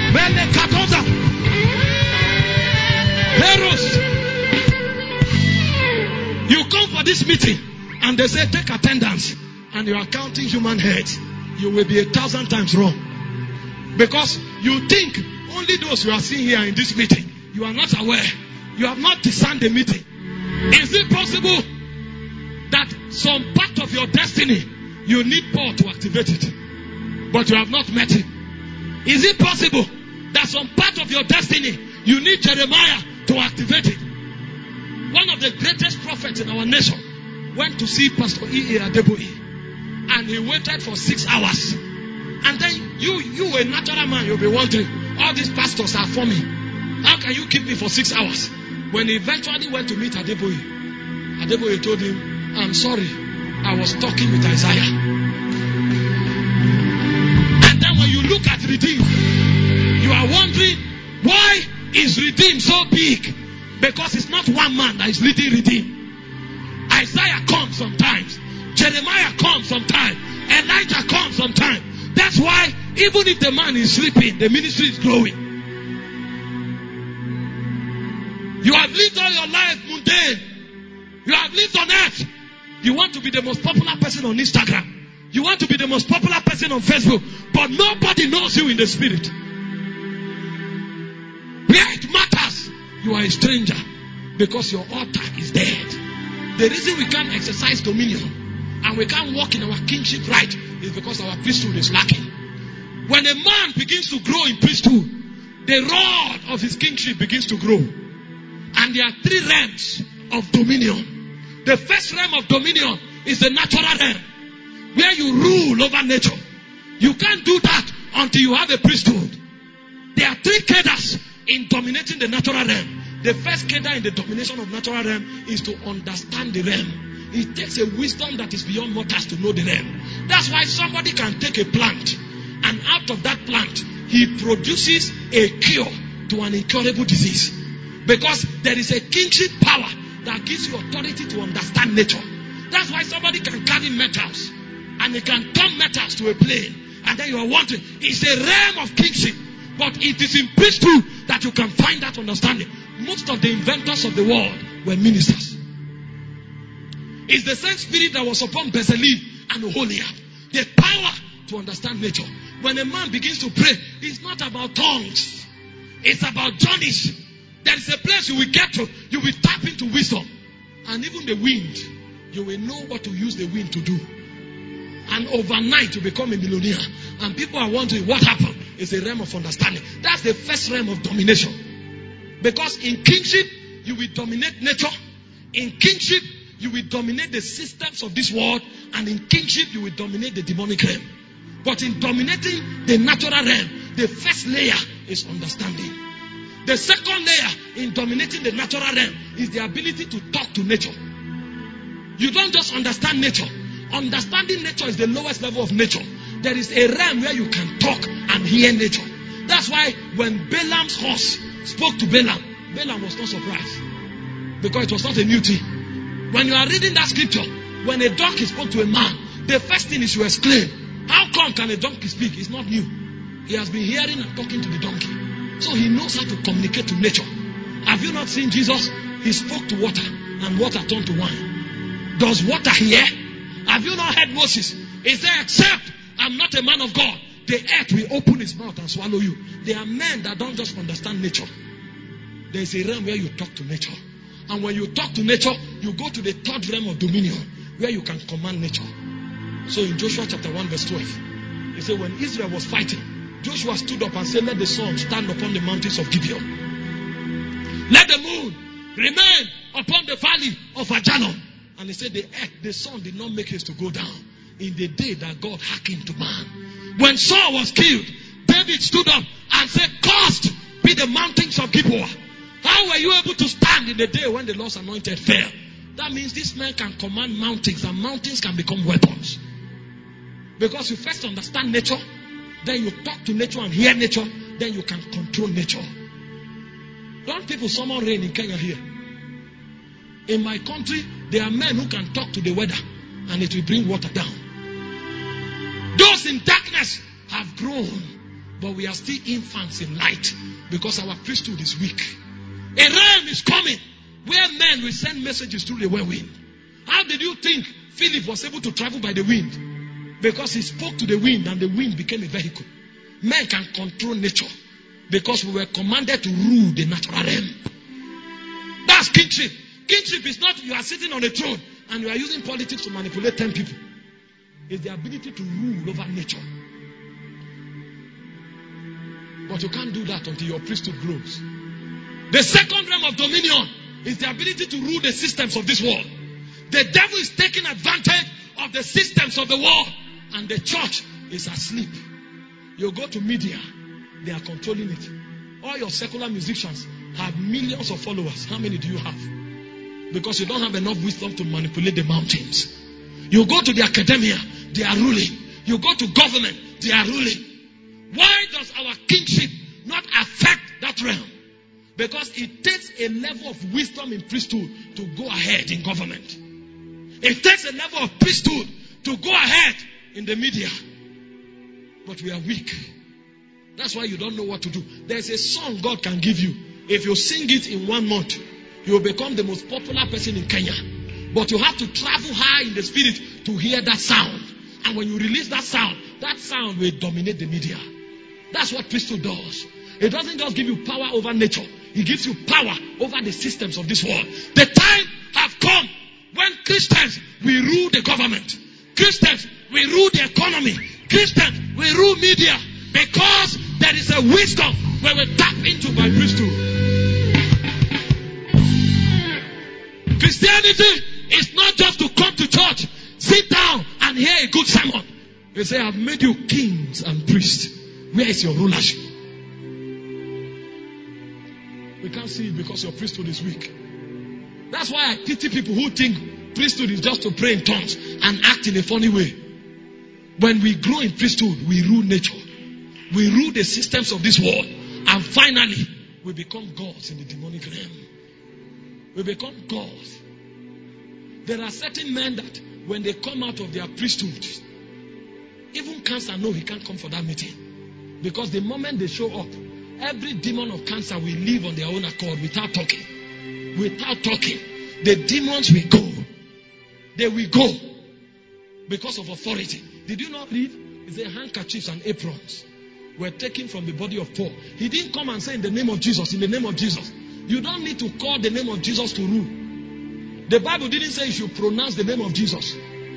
You come for this meeting and they say take attendance and you are counting human heads. You will be a thousand times wrong. Because you think only those who are seen here in this meeting, you are not aware. You have not discerned the meeting. Is it possible that some part of your destiny you need Paul to activate it, but you have not met him? Is it possible that some part of your destiny you need Jeremiah to activate it? One of the greatest prophets in our nation went to see Pastor E A Adeboye, and he waited for six hours. And then you, you a natural man, you'll be wondering, all these pastors are for me. How can you keep me for six hours? When he eventually went to meet Adeboye, Adeboye told him, I'm sorry, I was talking with Isaiah. And then when you look at Redeem, you are wondering, why is Redeem so big? Because it's not one man that is leading Redeem. Isaiah comes sometimes. Jeremiah comes sometimes. Elijah comes sometimes. That's why even if the man is sleeping, the ministry is growing. You have lived all your life mundane. You have lived on earth. You want to be the most popular person on Instagram. You want to be the most popular person on Facebook. But nobody knows you in the spirit. Where it matters, you are a stranger. Because your altar is dead. The reason we can't exercise dominion and we can't walk in our kingship right is because our priesthood is lacking. When a man begins to grow in priesthood, the rod of his kingship begins to grow. And there are three realms of dominion. The first realm of dominion is the natural realm, where you rule over nature. You can't do that until you have a priesthood. There are three cadres in dominating the natural realm. The first cadre in the domination of natural realm is to understand the realm. It takes a wisdom that is beyond mortals to know the realm. That's why somebody can take a plant, and out of that plant, he produces a cure to an incurable disease. Because there is a kingship power that gives you authority to understand nature. That's why somebody can carry metals, and he can turn metals to a plane. And then you are wondering, it's a realm of kingship. But it is in priesthood that you can find that understanding. Most of the inventors of the world were ministers. It's the same spirit that was upon Bezalel and Oholiab. The power to understand nature. When a man begins to pray, it's not about tongues. It's about journeys. There is a place you will get to. You will tap into wisdom. And even the wind, you will know what to use the wind to do. And overnight you become a millionaire. And people are wondering what happened. It's a realm of understanding. That's the first realm of domination. Because in kingship, you will dominate nature. In kingship, you will dominate the systems of this world. And in kingship, you will dominate the demonic realm. But in dominating the natural realm, the first layer is understanding. The second layer in dominating the natural realm is the ability to talk to nature. You don't just understand nature. Understanding nature is the lowest level of nature. There is a realm where you can talk and hear nature. That's why when Balaam's horse spoke to Balaam, Balaam was not surprised. Because it was not a new thing. When you are reading that scripture, when a donkey spoke to a man, the first thing is you exclaim, how come can a donkey speak? It's not new. He has been hearing and talking to the donkey. So he knows how to communicate to nature. Have you not seen Jesus? He spoke to water and water turned to wine. Does water hear? Have you not heard Moses? He said, except I'm not a man of God, the earth will open its mouth and swallow you. There are men that don't just understand nature. There is a realm where you talk to nature. And when you talk to nature, you go to the third realm of dominion, where you can command nature. So in Joshua chapter one verse twelve, he said when Israel was fighting, Joshua stood up and said, let the sun stand upon the mountains of Gibeon. Let the moon remain upon the valley of Ajalon. And he said the earth, the sun did not make haste to go down in the day that God hearkened to man. When Saul was killed, David stood up and said, cursed be the mountains of Gibeon. How were you able to stand in the day when the Lord's anointed fell? That means this man can command mountains, and mountains can become weapons. Because you first understand nature, then you talk to nature and hear nature, then you can control nature. Don't people summon rain in Kenya here? In my country, there are men who can talk to the weather and it will bring water down. Those in darkness have grown, but we are still infants in light because our priesthood is weak. A realm is coming where men will send messages through the whirlwind. How did you think Philip was able to travel by the wind? Because he spoke to the wind and the wind became a vehicle. Men can control nature because we were commanded to rule the natural realm. That's kingship. Kingship is not you are sitting on a throne and you are using politics to manipulate ten people. It's the ability to rule over nature. But you can't do that until your priesthood grows. The second realm of dominion is the ability to rule the systems of this world. The devil is taking advantage of the systems of the world, and the church is asleep. You go to media, they are controlling it. All your secular musicians have millions of followers. How many do you have? Because you don't have enough wisdom to manipulate the mountains. You go to the academia, they are ruling. You go to government, they are ruling. Why does our kingship not affect that realm? Because it takes a level of wisdom in priesthood to go ahead in government. It takes a level of priesthood to go ahead in the media. But we are weak. That's why you don't know what to do. There's a song God can give you. If you sing it in one month, you will become the most popular person in Kenya. But you have to travel high in the spirit to hear that sound. And when you release that sound, that sound will dominate the media. That's what priesthood does. It doesn't just give you power over nature. It gives you power over the systems of this world. The time have come when Christians will rule the government. Christians will rule the economy. Christians will rule media. Because there is a wisdom where we tap into by priesthood. Christianity is not just to come to church, sit down and hear a good sermon. They say, I've made you kings and priests. Where is your rulership? We can't see it because your priesthood is weak. That's why I pity people who think priesthood is just to pray in tongues and act in a funny way. When we grow in priesthood, we rule nature. We rule the systems of this world. And finally, we become gods in the demonic realm. We become gods. There are certain men that when they come out of their priesthood, even cancer knows he can't come for that meeting. Because the moment they show up, every demon of cancer will leave on their own accord without talking. Without talking. The demons will go. They will go. Because of authority. Did you not read? It's the handkerchiefs and aprons were taken from the body of Paul. He didn't come and say in the name of Jesus, in the name of Jesus. You don't need to call the name of Jesus to rule. The Bible didn't say you should pronounce the name of Jesus.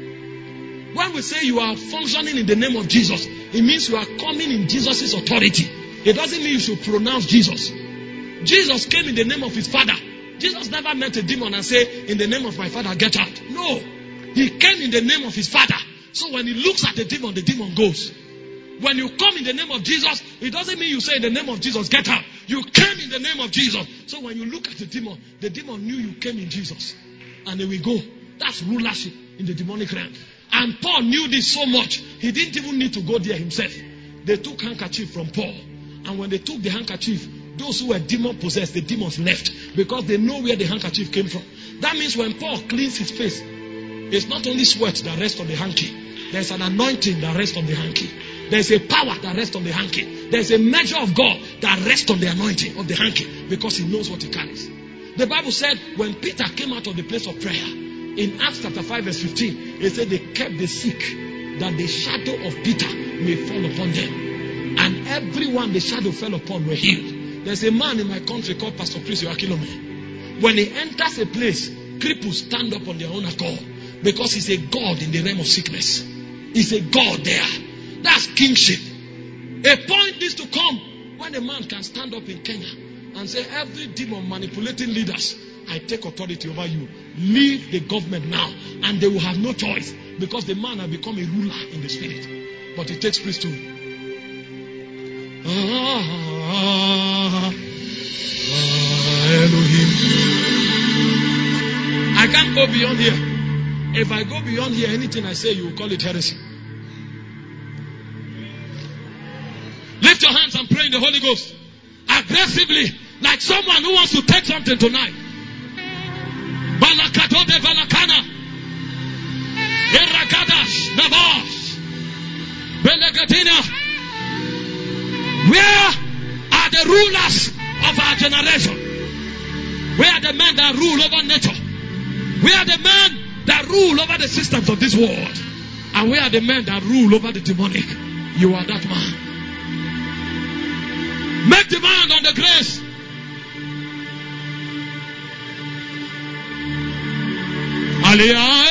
When we say you are functioning in the name of Jesus, it means you are coming in Jesus' authority. It doesn't mean you should pronounce Jesus. Jesus came in the name of his Father. Jesus never met a demon and said, in the name of my Father, get out. No. He came in the name of his Father. So when he looks at the demon, the demon goes. When you come in the name of Jesus, it doesn't mean you say in the name of Jesus, get out. You came in the name of Jesus. So when you look at the demon, the demon knew you came in Jesus. And they will go. That's rulership in the demonic realm. And Paul knew this so much, he didn't even need to go there himself. They took handkerchief from Paul. And when they took the handkerchief, those who were demon possessed, the demons left. Because they know where the handkerchief came from. That means when Paul cleans his face, it's not only sweat that rests on the hanky. There's an anointing that rests on the hanky. There's a power that rests on the hanky. There's a measure of God that rests on the anointing of the hanky. Because he knows what he carries. The Bible said when Peter came out of the place of prayer, in Acts chapter five verse fifteen, it said they kept the sick, that the shadow of Peter may fall upon them. And everyone the shadow fell upon were healed. There's a man in my country called Pastor Chris Yoakilome. When he enters a place, cripples stand up on their own accord. Because he's a God in the realm of sickness. is a God there. That's kingship. A point needs to come when a man can stand up in Kenya and say, every demon manipulating leaders, I take authority over you. Leave the government now. And they will have no choice because the man has become a ruler in the spirit. But it takes priesthood. Ah, ah, Elohim. I can't go beyond here. If I go beyond here, anything I say, you will call it heresy. Lift your hands and pray in the Holy Ghost. Aggressively, like someone who wants to take something tonight. Balakato de Balakana. Eragadash, Nabas. Belegatina. Where are the rulers of our generation? Where are the men that rule over nature? Where are the men that rule over the systems of this world? And where are the men that rule over the demonic? You are that man. Make demand on the grace. Aliyah.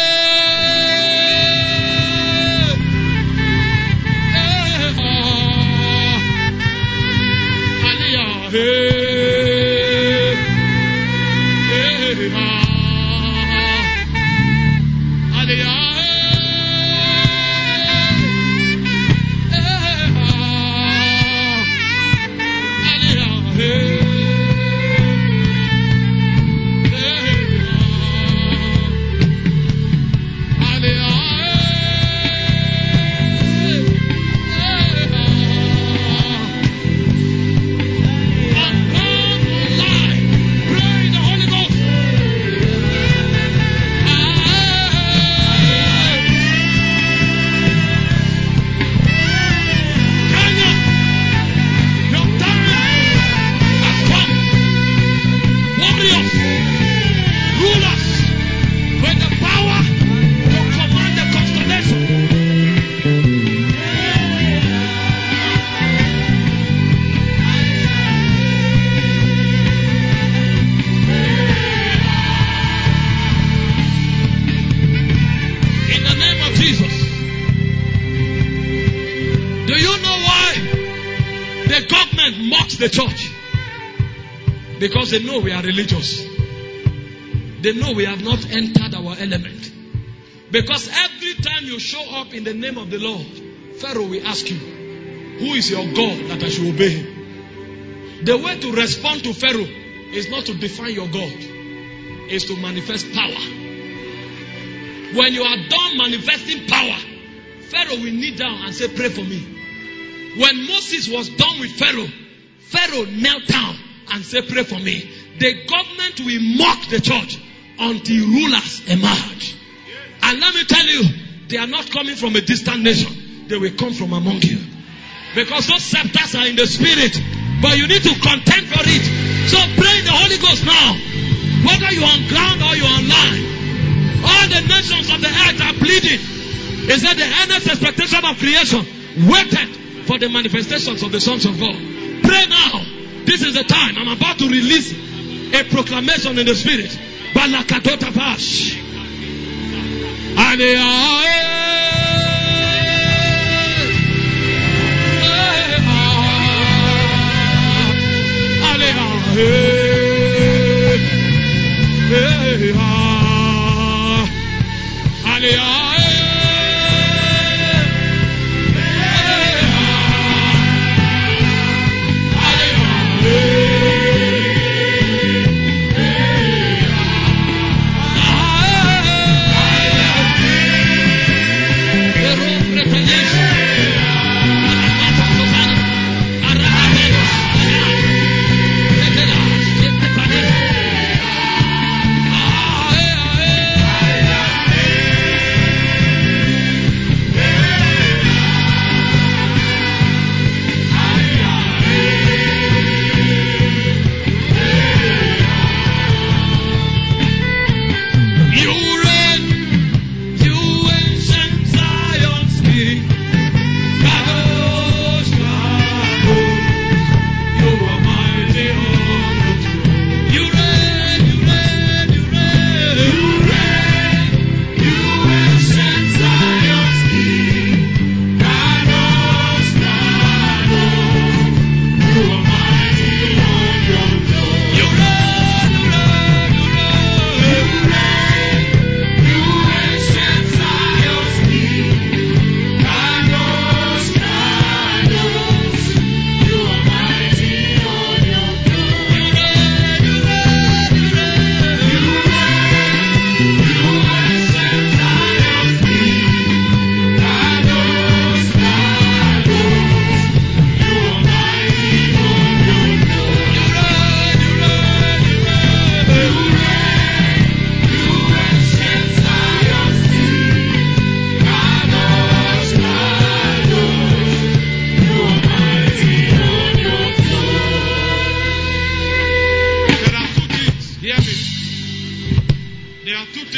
The church, because they know we are religious. They know we have not entered our element. Because every time you show up in the name of the Lord, Pharaoh will ask you, who is your God that I should obey him? The way to respond to Pharaoh is not to define your God, is to manifest power. When you are done manifesting power, Pharaoh will kneel down and say, pray for me. When Moses was done with Pharaoh, Pharaoh knelt down and said, pray for me. The government will mock the church until rulers emerge. And let me tell you, they are not coming from a distant nation. They will come from among you. Because those scepters are in the spirit. But you need to contend for it. So pray in the Holy Ghost now. Whether you're on ground or you're online. All the nations of the earth are bleeding. Is that the earnest expectation of creation waited for the manifestations of the sons of God. Pray now. This is the time. I'm about to release a proclamation in the spirit. Balakadota Pash.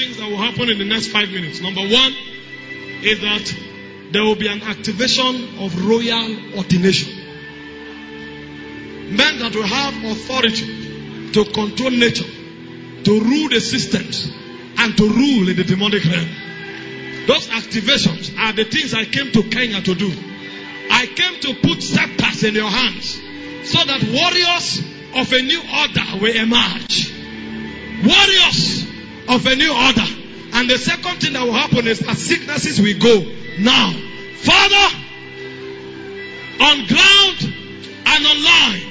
things that will happen in the next five minutes. Number one is that there will be an activation of royal ordination. Men that will have authority to control nature, to rule the systems, and to rule in the demonic realm. Those activations are the things I came to Kenya to do. I came to put scepters in your hands so that warriors of a new order will emerge. Warriors of a new order. And the second thing that will happen is that sicknesses will go. Now, Father, on ground and online,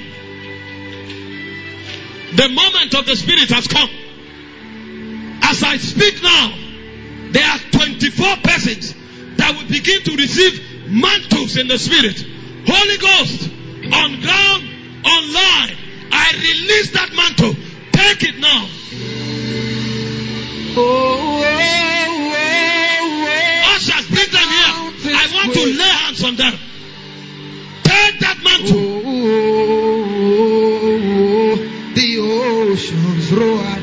the moment of the Spirit has come. As I speak now, there are twenty-four persons that will begin to receive mantles in the Spirit. Holy Ghost, on ground, online, I release that mantle. Take it now. Oh, oh, oh, Ushers, bring them here. I want to lay hands on them. Take that mantle. oh, oh, the oceans roar.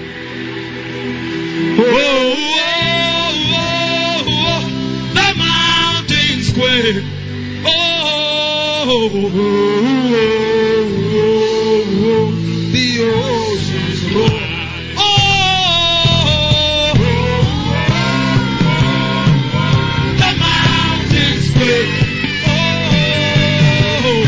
Oh, oh, oh, oh, the mountains quake. Oh, oh, oh, Oh, the oceans roar. oh, the mountains quake. Oh,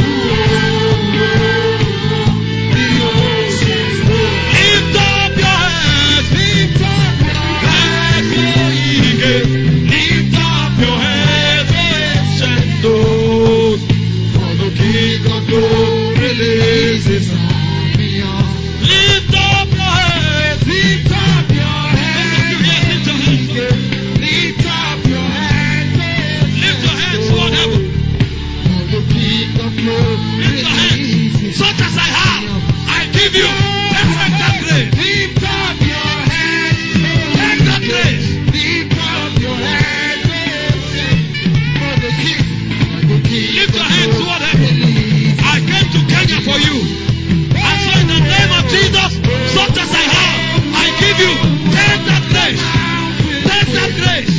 The oceans roar. lift up your heads, lift up your heads, O ye gates. Lift up your heads, O ancient doors. For the King of glory lays his army on. Lift up your heads, Lift up your Lift heads, your hands. lift up your heads, Lift your hands toward heaven. For the King of glory Lift your lays hands. his Such as I have, I give you. Take that grace. Lift up your heads, Take that grace. lift up your heads, for the King, for the King Lift your of hands glory toward heaven. lays I came to Kenya for you. And so in the name of Jesus, such as I have, I give you. Take that grace. Take that grace.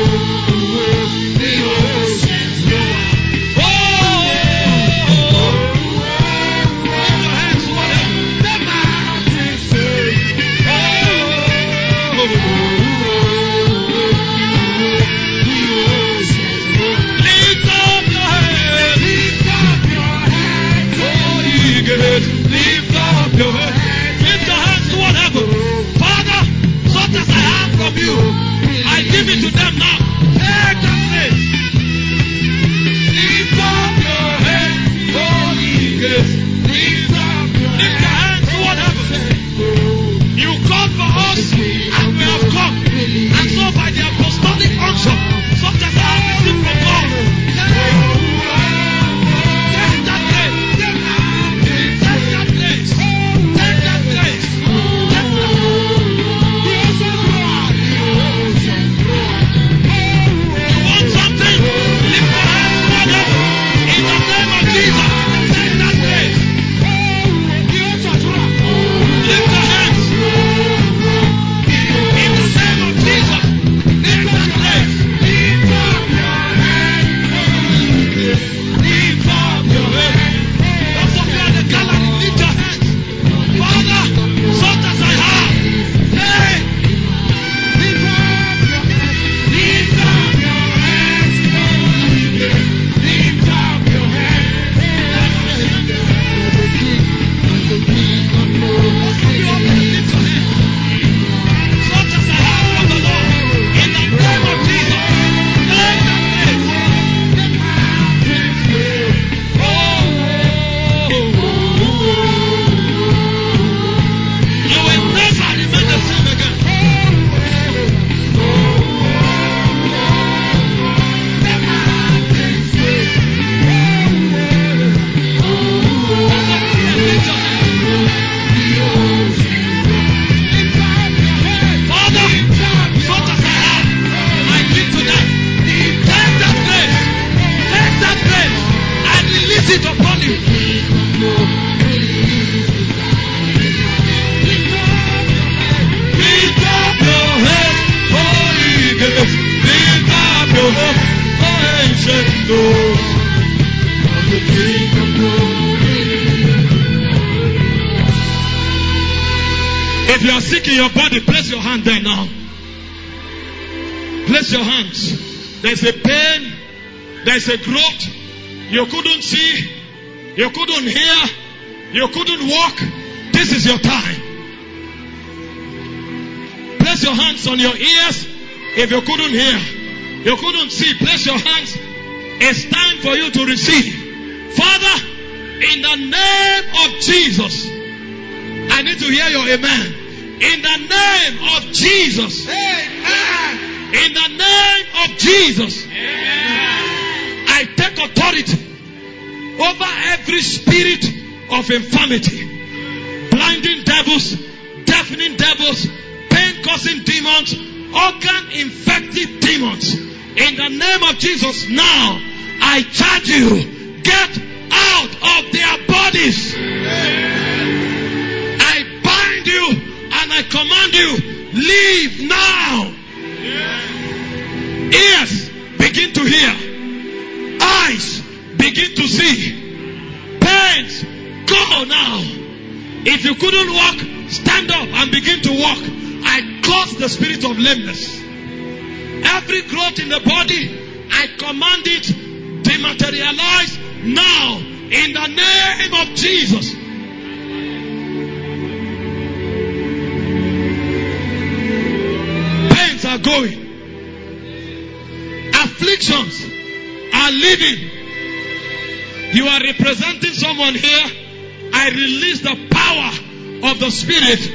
the oceans roar. Oh, King of glory. If you are sick in your body, place your hand there now. Place your hands. There's a pain. There's a growth. You couldn't see. You couldn't hear. You couldn't walk. This is your time. Place your hands on your ears. If you couldn't hear, you couldn't see, place your hands. It's time for you to receive. Father, in the name of Jesus, I need to hear your amen. In the name of Jesus. Amen. In the name of Jesus. Amen. I take authority over every spirit of infirmity, blinding devils, deafening devils, pain-causing demons, organ-infected demons. In the name of Jesus, now I charge you, get out of their bodies. I bind you and I command you, leave now. Ears, begin to hear. Eyes, begin to see. Pains, go now. If you couldn't walk, stand up and begin to walk. I cause the spirit of lameness. Every growth in the body, I command it, dematerialize now in the name of Jesus. Pains are going. Afflictions are leaving. You are representing someone here. I release the power of the Spirit.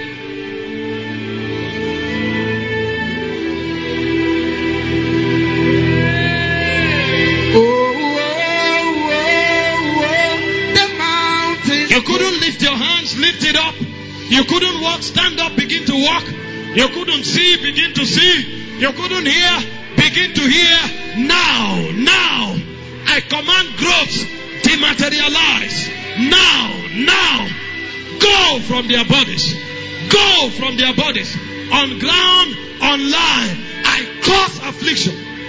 Oh, oh, oh, oh, the mountains. You couldn't lift your hands, lift it up. You couldn't walk, stand up, begin to walk. You couldn't see, begin to see. You couldn't hear, begin to hear. Now, now, I command growth, dematerialize. Now, now, go from their bodies. Go from their bodies. On ground, online, I cause affliction.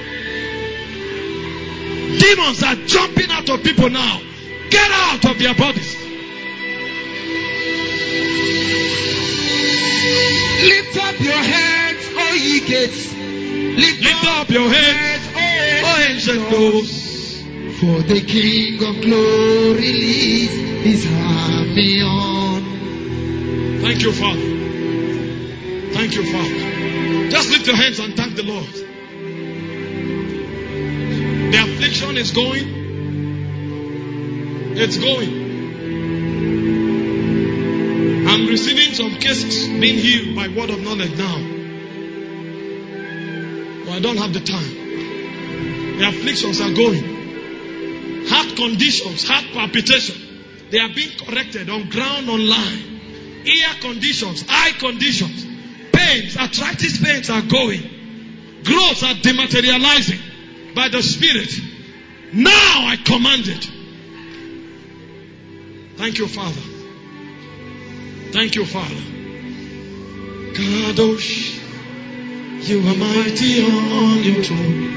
Demons are jumping out of people now. Get out of their bodies. Lift up your heads, O ye gates. Lift, Lift up your heads, O ancient doors. For the King of glory leads his army on. Thank you, Father. Thank you, Father. Just lift your hands and thank the Lord. The affliction is going. It's going. I'm receiving some cases being healed by word of knowledge now. But I don't have the time. The afflictions are going. Heart conditions, heart palpitation, they are being corrected on ground, online. Ear conditions, eye conditions, pains, arthritis pains are going. Growths are dematerializing by the Spirit. Now I command it. Thank you, Father. Thank you, Father. Kadosh, you are mighty on your throne.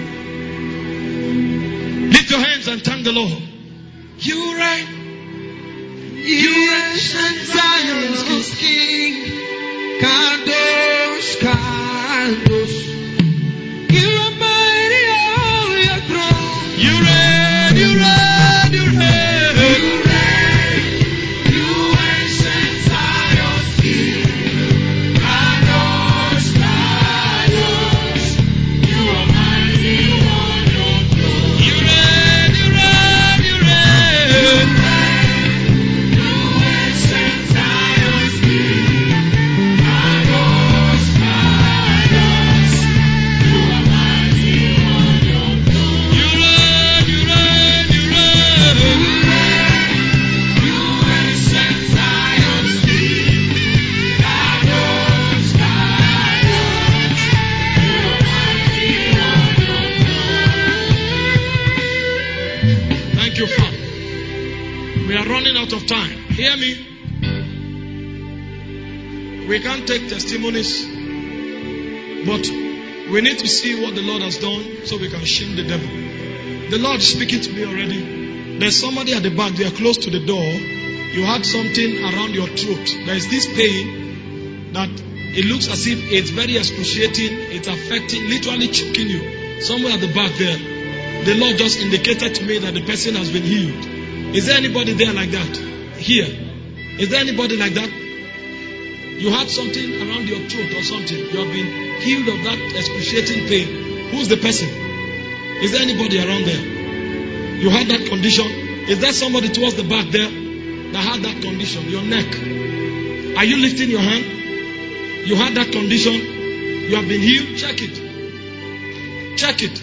Lift your hands and thank the Lord. You reign. You ancient Zion's King. Kadosh, Kadosh. You are mighty on your throne. You reign, you reign, you reign. You reign. You ancient Zion's King. Kadosh, Kadosh. You are mighty on your throne. You reign, you reign, you reign. You ancient Zion's King. Kadosh, Kadosh. You are mighty on your throne. You reign, you reign, you reign. You ancient Zion's King. Kadosh, Kadosh. You are mighty on your throne. Thank you, Father. We are running out of time. Hear me. We can't take testimonies, but we need to see what the Lord has done so we can shame the devil. The Lord is speaking to me already. There's somebody at the back. They are close to the door. You had something around your throat. There is this pain that it looks as if it's very excruciating. It's affecting, literally choking you. Somewhere at the back there. The Lord just indicated to me that the person has been healed. Is there anybody there like that? Here. Is there anybody like that? You had something around your throat or something. You have been healed of that excruciating pain. Who's the person? Is there anybody around there? You had that condition. Is there somebody towards the back there that had that condition? Your neck. Are you lifting your hand? You had that condition. You have been healed. Check it. Check it.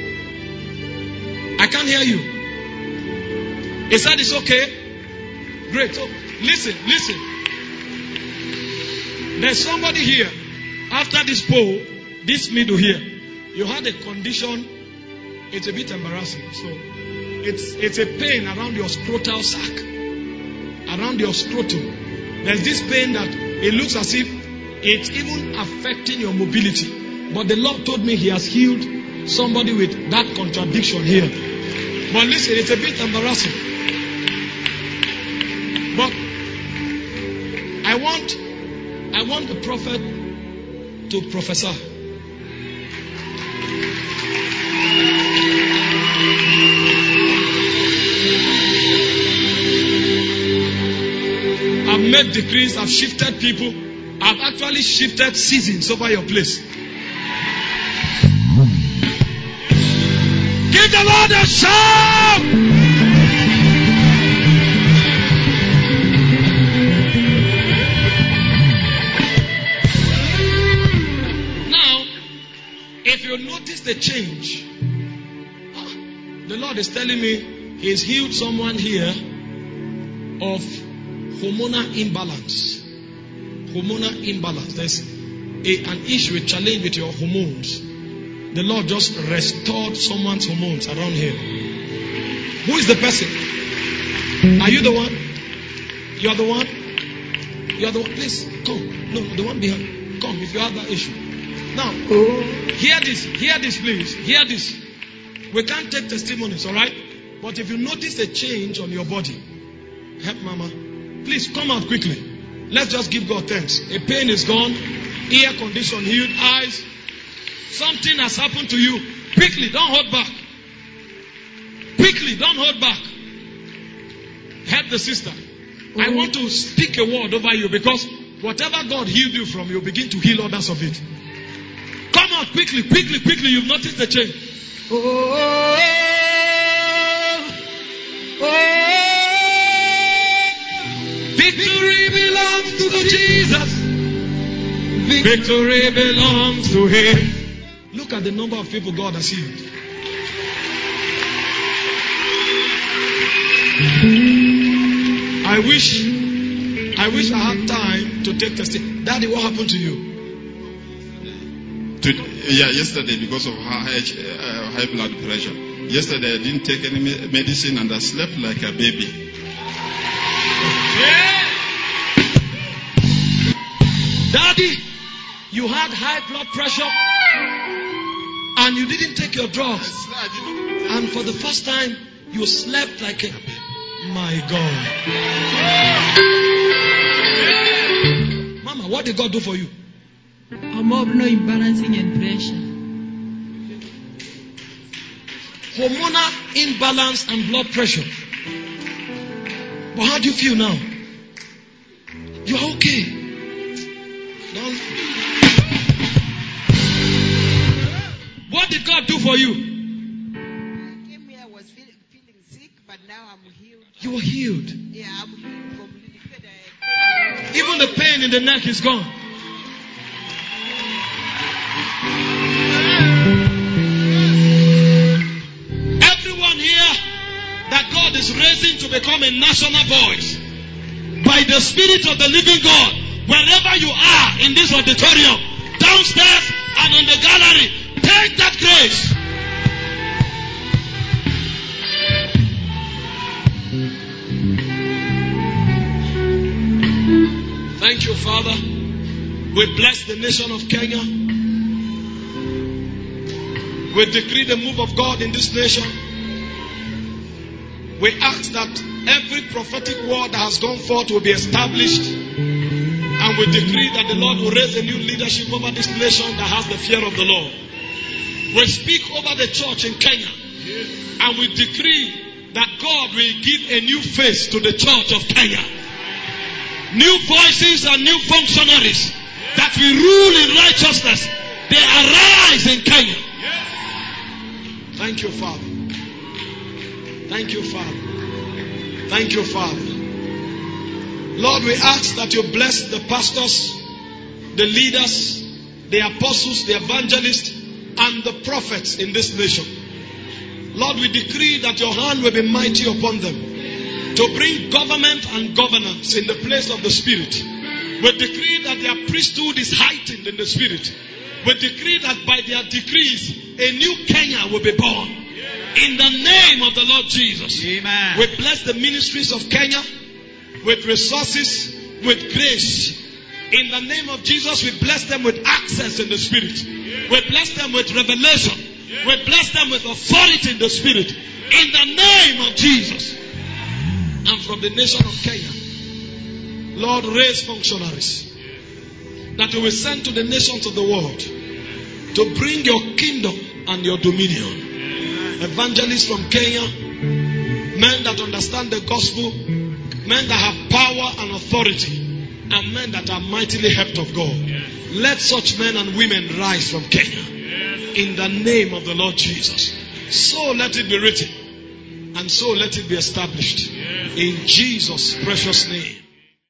I can't hear you. He said it's okay. Great. So listen, listen. There's somebody here. After this pole, this middle here, you had a condition. It's a bit embarrassing. So it's it's a pain around your scrotal sac, around your scrotum. There's this pain that it looks as if it's even affecting your mobility. But the Lord told me He has healed somebody with that contradiction here. But listen, it's a bit embarrassing. But I want I want the prophet to prophesy. I've made decrees, I've shifted people, I've actually shifted seasons over your place. Give the Lord a shout! Now, if you notice the change, the Lord is telling me He's healed someone here of hormonal imbalance. Hormonal imbalance. There's a, an issue, a challenge with your hormones. The Lord just restored someone's hormones around here. Who is the person? Are you the one? You are the one? You are the one? Please, come. No, the one behind. Come if you have that issue. Now, hear this. Hear this, please. Hear this. We can't take testimonies, alright? But if you notice a change on your body, help Mama. Please come out quickly. Let's just give God thanks. A pain is gone. Ear condition healed. Eyes. Something has happened to you. Quickly, don't hold back. Quickly, don't hold back. Help the sister. I want to speak a word over you because whatever God healed you from, you begin to heal others of it. Come out quickly, quickly, quickly. You've noticed the change. Oh, oh, Victory belongs to Jesus. Victory belongs to Him. Look at the number of people God has healed. I wish, I wish I had time to take testimony. Daddy, what happened to you? To, yeah, yesterday because of high, uh, high blood pressure. Yesterday I didn't take any me- medicine and I slept like a baby. Yeah. Daddy, you had high blood pressure and you didn't take your drugs. And for the first time, you slept like a... My God. Mama, what did God do for you? Hormonal imbalancing and pressure. Hormonal imbalance and blood pressure. But how do you feel now? You are okay. Don't. What did God do for you? I came here, I was feel, feeling sick, but now I'm healed. You were healed. Yeah, I'm healed completely. Even the pain in the neck is gone. Everyone here that God is raising to become a national voice by the Spirit of the living God, wherever you are in this auditorium, downstairs and in the gallery, take that grace. Thank you, Father. We bless the nation of Kenya. We decree the move of God in this nation. We ask that every prophetic word that has gone forth will be established. And we decree that the Lord will raise a new leadership over this nation that has the fear of the Lord. We speak over the church in Kenya. And we decree that God will give a new face to the church of Kenya. New voices and new functionaries that will rule in righteousness. They arise in Kenya. Thank you, Father. Thank you, Father. Thank you, Father. Lord, we ask that you bless the pastors, the leaders, the apostles, the evangelists, and the prophets in this nation. Lord, we decree that your hand will be mighty upon them to bring government and governance in the place of the Spirit. We decree that their priesthood is heightened in the Spirit. We decree that by their decrees, a new Kenya will be born. In the name of the Lord Jesus. Amen. We bless the ministries of Kenya with resources, with grace. In the name of Jesus, we bless them with access in the Spirit. We bless them with revelation. We bless them with authority in the Spirit. In the name of Jesus. And from the nation of Kenya, Lord, raise functionaries that you will send to the nations of the world to bring your kingdom and your dominion. Evangelists from Kenya, men that understand the gospel, men that have power and authority, and men that are mightily helped of God. Let such men and women rise from Kenya in the name of the Lord Jesus. So let it be written, and so let it be established in Jesus' precious name.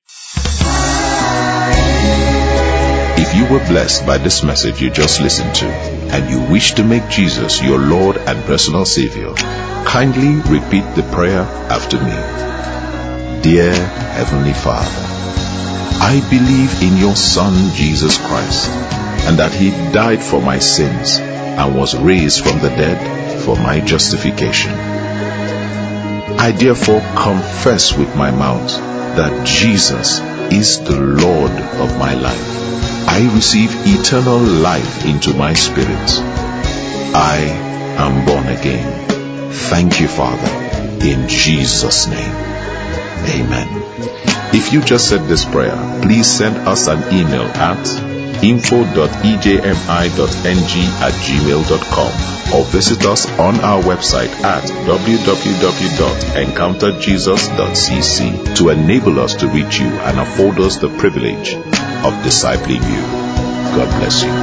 If you were blessed by this message you just listened to, and you wish to make Jesus your Lord and personal Savior, kindly repeat the prayer after me. Dear Heavenly Father, I believe in your Son Jesus Christ, and that he died for my sins and was raised from the dead for my justification. I therefore confess with my mouth that Jesus is the Lord of my life. I receive eternal life into my spirit. I am born again. Thank you, Father, in Jesus' name. Amen. If you just said this prayer, please send us an email at info dot e j m i dot n g at gmail dot com or visit us on our website at w w w dot encounter jesus dot c c to enable us to reach you and afford us the privilege of discipling you. God bless you.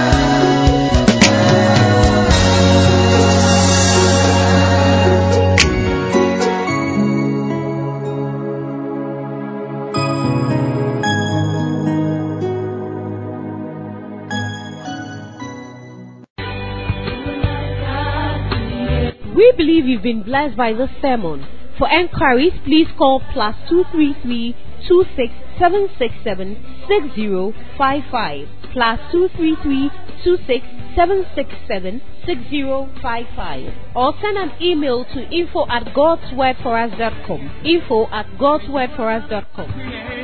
We believe you've been blessed by this sermon. For enquiries, please call plus two three three two six seven six seven six zero five five plus two three three two six seven six seven six zero five five or send an email to info at godswordforus dot com info at godswordforus dot com.